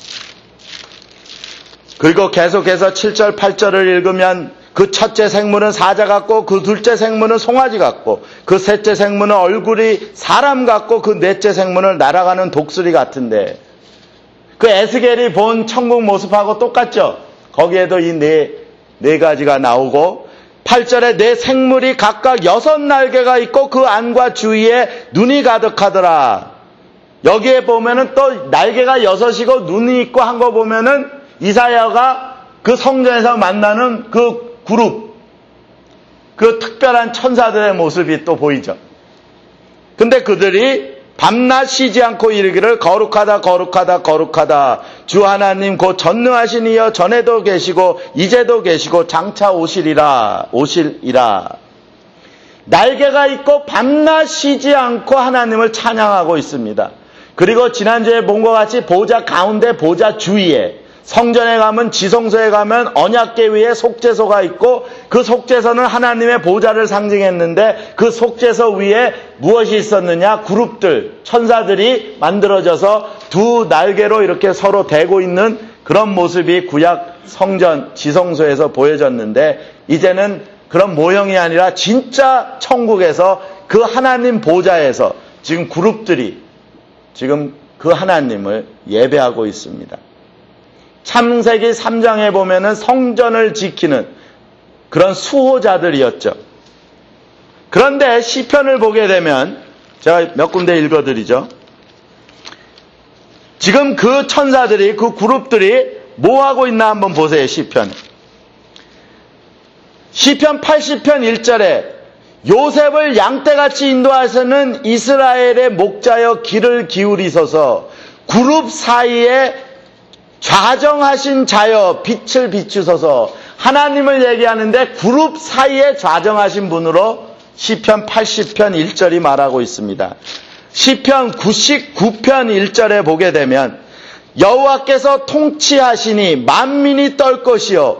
그리고 계속해서 칠 절 팔 절을 읽으면 그 첫째 생물은 사자 같고 그 둘째 생물은 송아지 같고 그 셋째 생물은 얼굴이 사람 같고 그 넷째 생물은 날아가는 독수리 같은데 그 에스겔이 본 천국 모습하고 똑같죠? 거기에도 이 네, 네 가지가 나오고 팔 절에 네 생물이 각각 여섯 날개가 있고 그 안과 주위에 눈이 가득하더라. 여기에 보면은 또 날개가 여섯이고 눈이 있고 한 거 보면은 이사야가 그 성전에서 만나는 그 그룹, 그 특별한 천사들의 모습이 또 보이죠. 근데 그들이 밤낮 쉬지 않고 이르기를 거룩하다 거룩하다 거룩하다 주 하나님 곧 전능하신 이여 전에도 계시고 이제도 계시고 장차 오시리라 오실이라. 날개가 있고 밤낮 쉬지 않고 하나님을 찬양하고 있습니다. 그리고 지난주에 본 것 같이 보좌 가운데 보좌 주위에 성전에 가면 지성소에 가면 언약궤 위에 속죄소가 있고 그 속죄소는 하나님의 보좌를 상징했는데 그 속죄소 위에 무엇이 있었느냐? 그룹들, 천사들이 만들어져서 두 날개로 이렇게 서로 대고 있는 그런 모습이 구약 성전 지성소에서 보여졌는데 이제는 그런 모형이 아니라 진짜 천국에서 그 하나님 보좌에서 지금 그룹들이 지금 그 하나님을 예배하고 있습니다. 창세기 삼 장에 보면은 성전을 지키는 그런 수호자들이었죠. 그런데 시편을 보게 되면 제가 몇 군데 읽어드리죠. 지금 그 천사들이 그 그룹들이 뭐 하고 있나 한번 보세요. 시편 시편 팔십 편 일 절에 요셉을 양떼같이 인도하시는 이스라엘의 목자여 귀를 기울이소서 그룹 사이에 좌정하신 자여 빛을 비추소서. 하나님을 얘기하는데 그룹 사이에 좌정하신 분으로 시편 팔십 편 일 절이 말하고 있습니다. 시편 구십구 편 일 절에 보게 되면 여호와께서 통치하시니 만민이 떨 것이요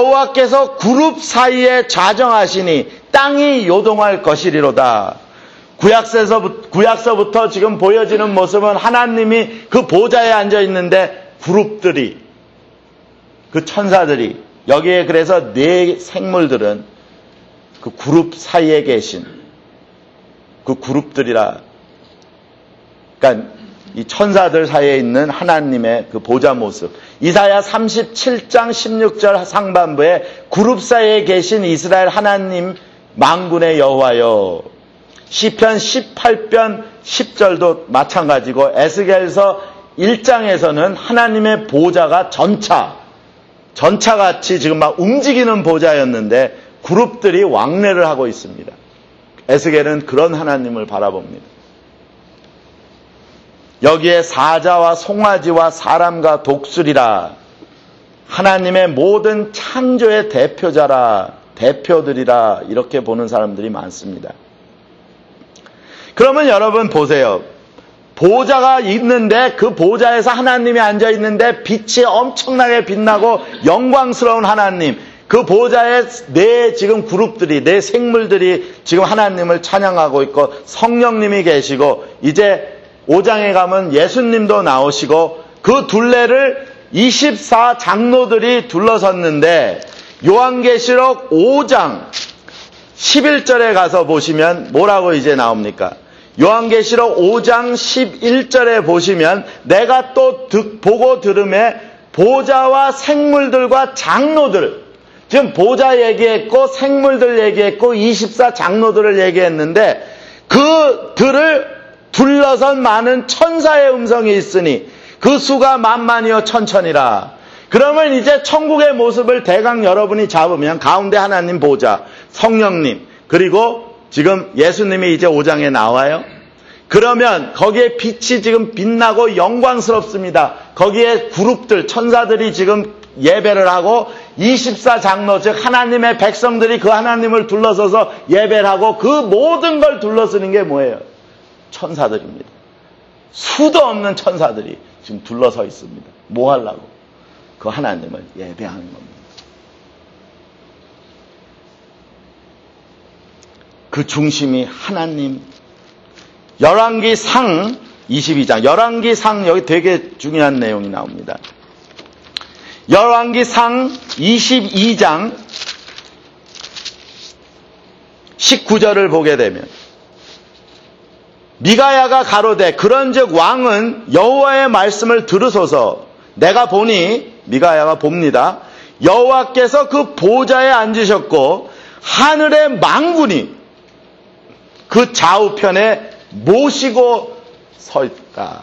여호와께서 그룹 사이에 좌정하시니 땅이 요동할 것이리로다. 구약서부터, 구약서부터 지금 보여지는 모습은 하나님이 그 보좌에 앉아 있는데 그룹들이, 그 천사들이, 여기에 그래서 네 생물들은 그 그룹 사이에 계신 그 그룹들이라, 그러니까 이 천사들 사이에 있는 하나님의 그 보좌 모습. 이사야 삼십칠 장 십육 절 상반부에 그룹 사이에 계신 이스라엘 하나님 만군의 여호와여. 시편 십팔 편 십 절도 마찬가지고, 에스겔서 일 장에서는 하나님의 보좌가 전차, 전차같이 지금 막 움직이는 보좌였는데 그룹들이 왕래를 하고 있습니다. 에스겔은 그런 하나님을 바라봅니다. 여기에 사자와 송아지와 사람과 독수리라, 하나님의 모든 창조의 대표자라, 대표들이라, 이렇게 보는 사람들이 많습니다. 그러면 여러분 보세요. 보좌가 있는데 그 보좌에서 하나님이 앉아 있는데 빛이 엄청나게 빛나고 영광스러운 하나님, 그 보좌에 네 지금 그룹들이, 네 생물들이 지금 하나님을 찬양하고 있고 성령님이 계시고, 이제 오 장에 가면 예수님도 나오시고 그 둘레를 이십사 장로들이 둘러섰는데, 요한계시록 오 장 십일 절에 가서 보시면 뭐라고 이제 나옵니까? 요한계시록 오 장 십일 절에 보시면 내가 또 듣, 보고 들음에 보좌와 생물들과 장로들, 지금 보좌 얘기했고 생물들 얘기했고 이십사 장로들을 얘기했는데 그들을 둘러선 많은 천사의 음성이 있으니 그 수가 만만이요 천천이라. 그러면 이제 천국의 모습을 대강 여러분이 잡으면 가운데 하나님 보좌, 성령님, 그리고 지금 예수님이 이제 오 장에 나와요. 그러면 거기에 빛이 지금 빛나고 영광스럽습니다. 거기에 그룹들, 천사들이 지금 예배를 하고 이십사 장로, 즉 하나님의 백성들이 그 하나님을 둘러서서 예배를 하고 그 모든 걸 둘러쓰는 게 뭐예요? 천사들입니다. 수도 없는 천사들이 지금 둘러서 있습니다. 뭐 하려고? 그 하나님을 예배하는 겁니다. 그 중심이 하나님. 열왕기상 이십이 장, 열왕기상 여기 되게 중요한 내용이 나옵니다. 열왕기상 이십이 장 십구 절을 보게 되면 미가야가 가로되 그런즉 왕은 여호와의 말씀을 들으소서. 내가 보니, 미가야가 봅니다, 여호와께서 그 보좌에 앉으셨고 하늘의 만군이 그 좌우편에 모시고 서 있다.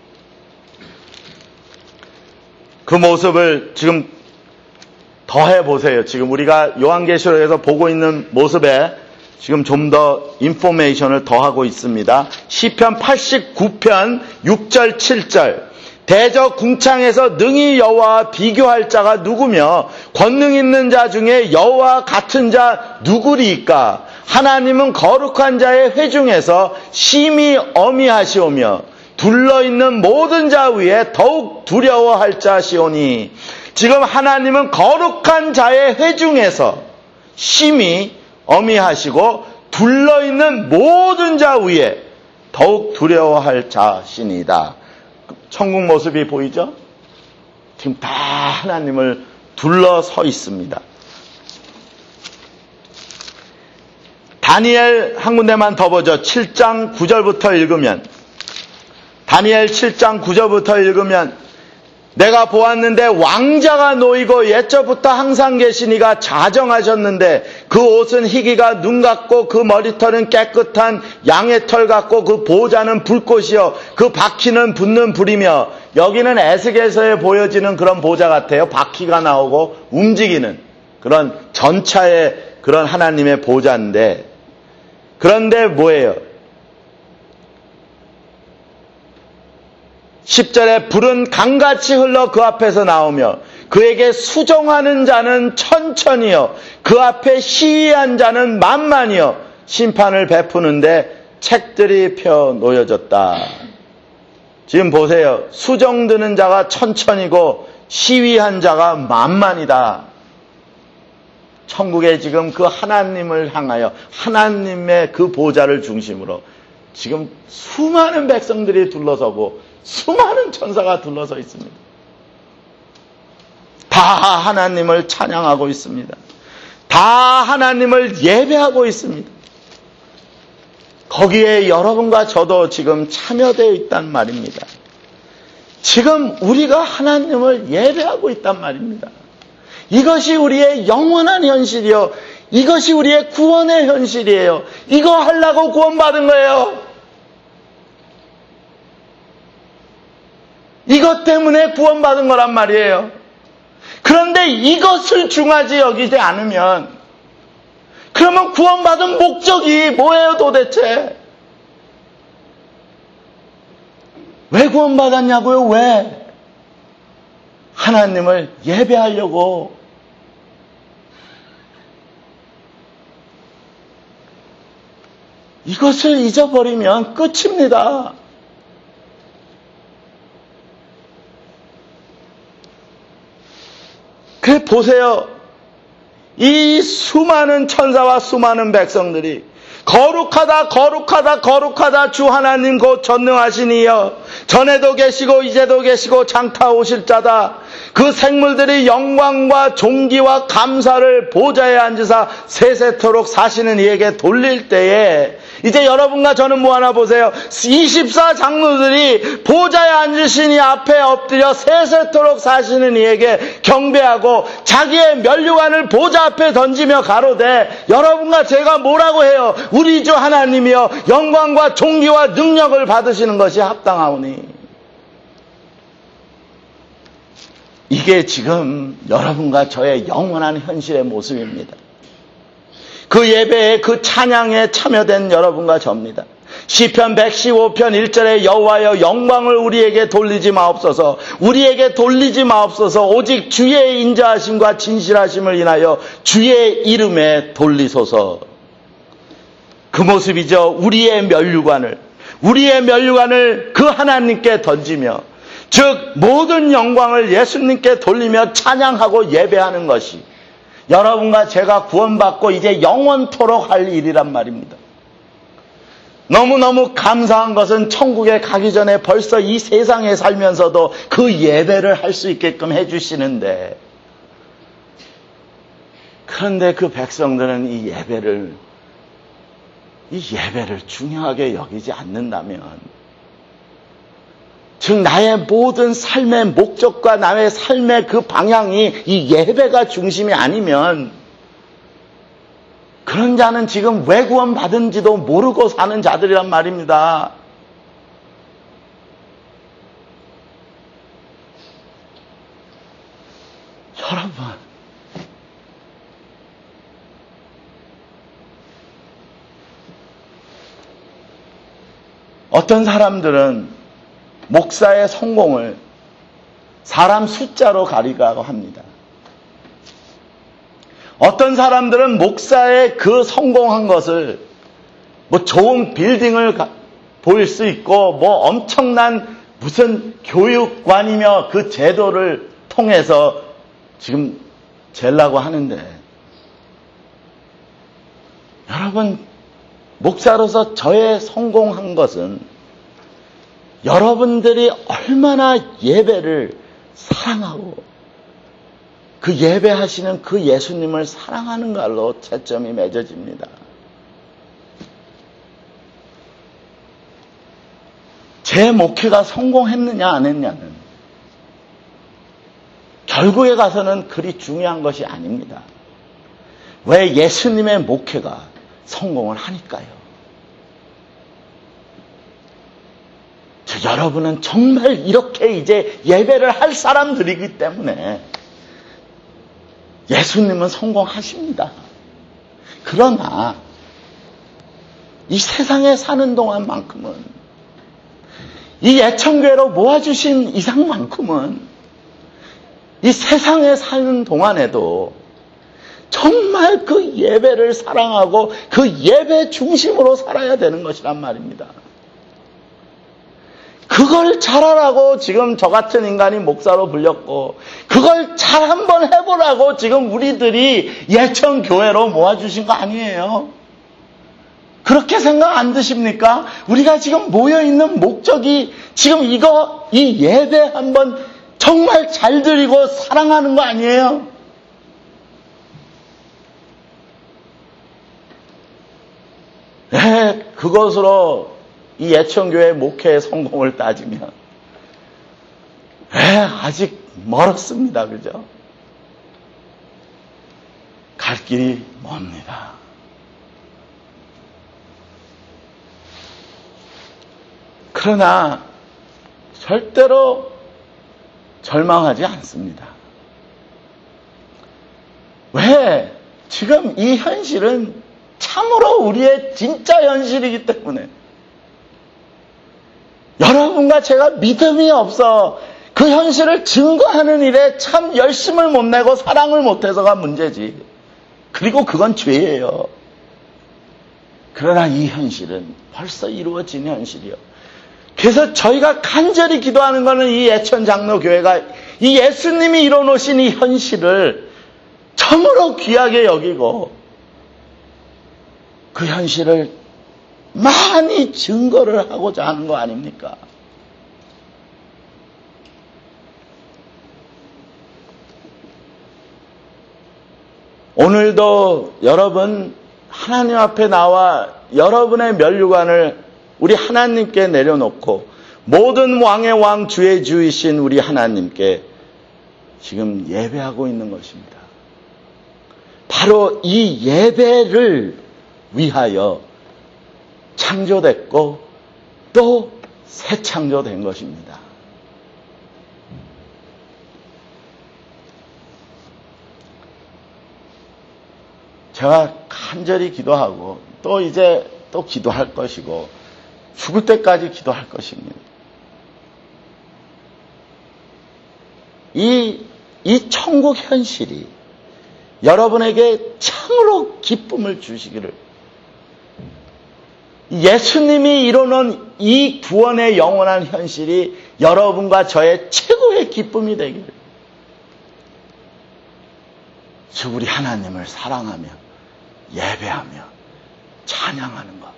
그 모습을 지금 더해 보세요. 지금 우리가 요한계시록에서 보고 있는 모습에 지금 좀 더 인포메이션을 더하고 있습니다. 시편 팔십구 편 육 절 칠 절. 대저 궁창에서 능히 여호와와 비교할 자가 누구며 권능 있는 자 중에 여호와 같은 자 누구리이까? 하나님은 거룩한 자의 회중에서 심히 어미하시오며 둘러있는 모든 자 위에 더욱 두려워할 자시오니. 지금 하나님은 거룩한 자의 회중에서 심히 어미하시고 둘러있는 모든 자 위에 더욱 두려워할 자신이다. 천국 모습이 보이죠? 지금 다 하나님을 둘러서 있습니다. 다니엘 한 군데만 더 보죠. 칠 장 구 절부터 읽으면, 다니엘 칠 장 구 절부터 읽으면 내가 보았는데 왕자가 놓이고 옛적부터 항상 계시니가 자정하셨는데 그 옷은 희기가 눈 같고 그 머리털은 깨끗한 양의 털 같고 그 보좌는 불꽃이요 그 바퀴는 붙는 불이며. 여기는 에스겔서에 보여지는 그런 보좌 같아요. 바퀴가 나오고 움직이는 그런 전차의 그런 하나님의 보좌인데, 그런데 뭐예요? 십 절에 불은 강같이 흘러 그 앞에서 나오며 그에게 수종하는 자는 천천히요 그 앞에 시위한 자는 만만히요 심판을 베푸는데 책들이 펴 놓여졌다. 지금 보세요. 수종드는 자가 천천히고 시위한 자가 만만이다. 천국에 지금 그 하나님을 향하여 하나님의 그 보좌를 중심으로 지금 수많은 백성들이 둘러서고 수많은 천사가 둘러서 있습니다. 다 하나님을 찬양하고 있습니다. 다 하나님을 예배하고 있습니다. 거기에 여러분과 저도 지금 참여되어 있단 말입니다. 지금 우리가 하나님을 예배하고 있단 말입니다. 이것이 우리의 영원한 현실이요. 이것이 우리의 구원의 현실이에요. 이거 하려고 구원받은 거예요. 이것 때문에 구원받은 거란 말이에요. 그런데 이것을 중하지 여기지 않으면 그러면 구원받은 목적이 뭐예요 도대체? 왜 구원받았냐고요? 왜? 하나님을 예배하려고. 이것을 잊어버리면 끝입니다. 그래 보세요. 이 수많은 천사와 수많은 백성들이 거룩하다 거룩하다 거룩하다 주 하나님 곧 전능하신 이여 전에도 계시고 이제도 계시고 장차 오실 자다. 그 생물들이 영광과 존귀와 감사를 보좌에 앉으사 세세토록 사시는 이에게 돌릴 때에 이제 여러분과 저는 뭐 하나 보세요. 이십사 장로들이 보좌에 앉으신 이 앞에 엎드려 세세토록 사시는 이에게 경배하고 자기의 면류관을 보좌 앞에 던지며 가로되 여러분과 제가 뭐라고 해요? 우리 주 하나님이여 영광과 존귀와 능력을 받으시는 것이 합당하오니. 이게 지금 여러분과 저의 영원한 현실의 모습입니다. 그 예배에 그 찬양에 참여된 여러분과 저입니다. 시편 백십오 편 일 절에 여호와여 영광을 우리에게 돌리지 마옵소서. 우리에게 돌리지 마옵소서. 오직 주의 인자하심과 진실하심을 인하여 주의 이름에 돌리소서. 그 모습이죠. 우리의 면류관을 우리의 면류관을 그 하나님께 던지며 즉 모든 영광을 예수님께 돌리며 찬양하고 예배하는 것이 여러분과 제가 구원받고 이제 영원토록 할 일이란 말입니다. 너무너무 감사한 것은 천국에 가기 전에 벌써 이 세상에 살면서도 그 예배를 할 수 있게끔 해주시는데 그런데 그 백성들은 이 예배를 이 예배를 중요하게 여기지 않는다면 즉 나의 모든 삶의 목적과 나의 삶의 그 방향이 이 예배가 중심이 아니면 그런 자는 지금 왜 구원받은지도 모르고 사는 자들이란 말입니다. 여러분 어떤 사람들은 목사의 성공을 사람 숫자로 가리가고 합니다. 어떤 사람들은 목사의 그 성공한 것을 뭐 좋은 빌딩을 보일 수 있고 뭐 엄청난 무슨 교육관이며 그 제도를 통해서 지금 재려고 하는데 여러분 목사로서 저의 성공한 것은 여러분들이 얼마나 예배를 사랑하고 그 예배하시는 그 예수님을 사랑하는 걸로 채점이 맺어집니다. 제 목회가 성공했느냐 안 했냐는 결국에 가서는 그리 중요한 것이 아닙니다. 왜 예수님의 목회가 성공을 하니까요. 저 여러분은 정말 이렇게 이제 예배를 할 사람들이기 때문에 예수님은 성공하십니다. 그러나 이 세상에 사는 동안만큼은 이 예천교회로 모아주신 이상만큼은 이 세상에 사는 동안에도 정말 그 예배를 사랑하고 그 예배 중심으로 살아야 되는 것이란 말입니다. 그걸 잘하라고 지금 저 같은 인간이 목사로 불렸고 그걸 잘 한번 해보라고 지금 우리들이 예천교회로 모아주신 거 아니에요. 그렇게 생각 안 드십니까? 우리가 지금 모여있는 목적이 지금 이거, 이 예배 한번 정말 잘 드리고 사랑하는 거 아니에요? 네, 그것으로 이 예천교회 목회의 성공을 따지면 네, 아직 멀었습니다. 그죠? 갈 길이 멉니다. 그러나 절대로 절망하지 않습니다. 왜? 지금 이 현실은 참으로 우리의 진짜 현실이기 때문에 여러분과 제가 믿음이 없어 그 현실을 증거하는 일에 참 열심을 못 내고 사랑을 못해서가 문제지. 그리고 그건 죄예요. 그러나 이 현실은 벌써 이루어진 현실이요. 그래서 저희가 간절히 기도하는 것은 이 예천 장로교회가 이 예수님이 이뤄놓으신 이 현실을 참으로 귀하게 여기고 그 현실을 많이 증거를 하고자 하는 거 아닙니까? 오늘도 여러분 하나님 앞에 나와 여러분의 면류관을 우리 하나님께 내려놓고 모든 왕의 왕 주의 주이신 우리 하나님께 지금 예배하고 있는 것입니다. 바로 이 예배를 위하여 창조됐고 또 새 창조된 것입니다. 제가 간절히 기도하고 또 이제 또 기도할 것이고 죽을 때까지 기도할 것입니다. 이, 이 천국 현실이 여러분에게 참으로 기쁨을 주시기를, 예수님이 이루는 이 구원의 영원한 현실이 여러분과 저의 최고의 기쁨이 되기를, 주 우리 하나님을 사랑하며 예배하며 찬양하는 것,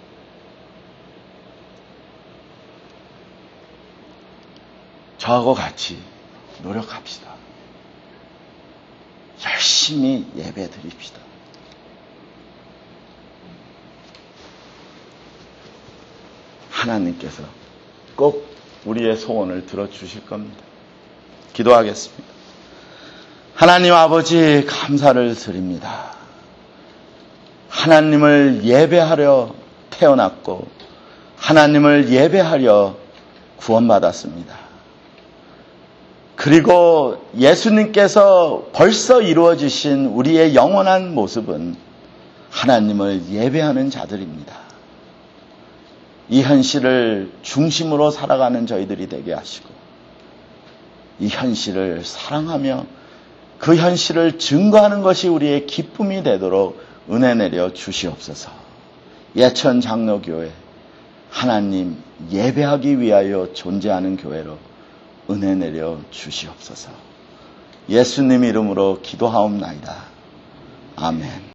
저하고 같이 노력합시다. 열심히 예배 드립시다. 하나님께서 꼭 우리의 소원을 들어주실 겁니다. 기도하겠습니다. 하나님 아버지 감사를 드립니다. 하나님을 예배하려 태어났고 하나님을 예배하려 구원받았습니다. 그리고 예수님께서 벌써 이루어지신 우리의 영원한 모습은 하나님을 예배하는 자들입니다. 이 현실을 중심으로 살아가는 저희들이 되게 하시고 이 현실을 사랑하며 그 현실을 증거하는 것이 우리의 기쁨이 되도록 은혜 내려 주시옵소서. 예천 장로교회 하나님 예배하기 위하여 존재하는 교회로 은혜 내려 주시옵소서. 예수님 이름으로 기도하옵나이다. 아멘.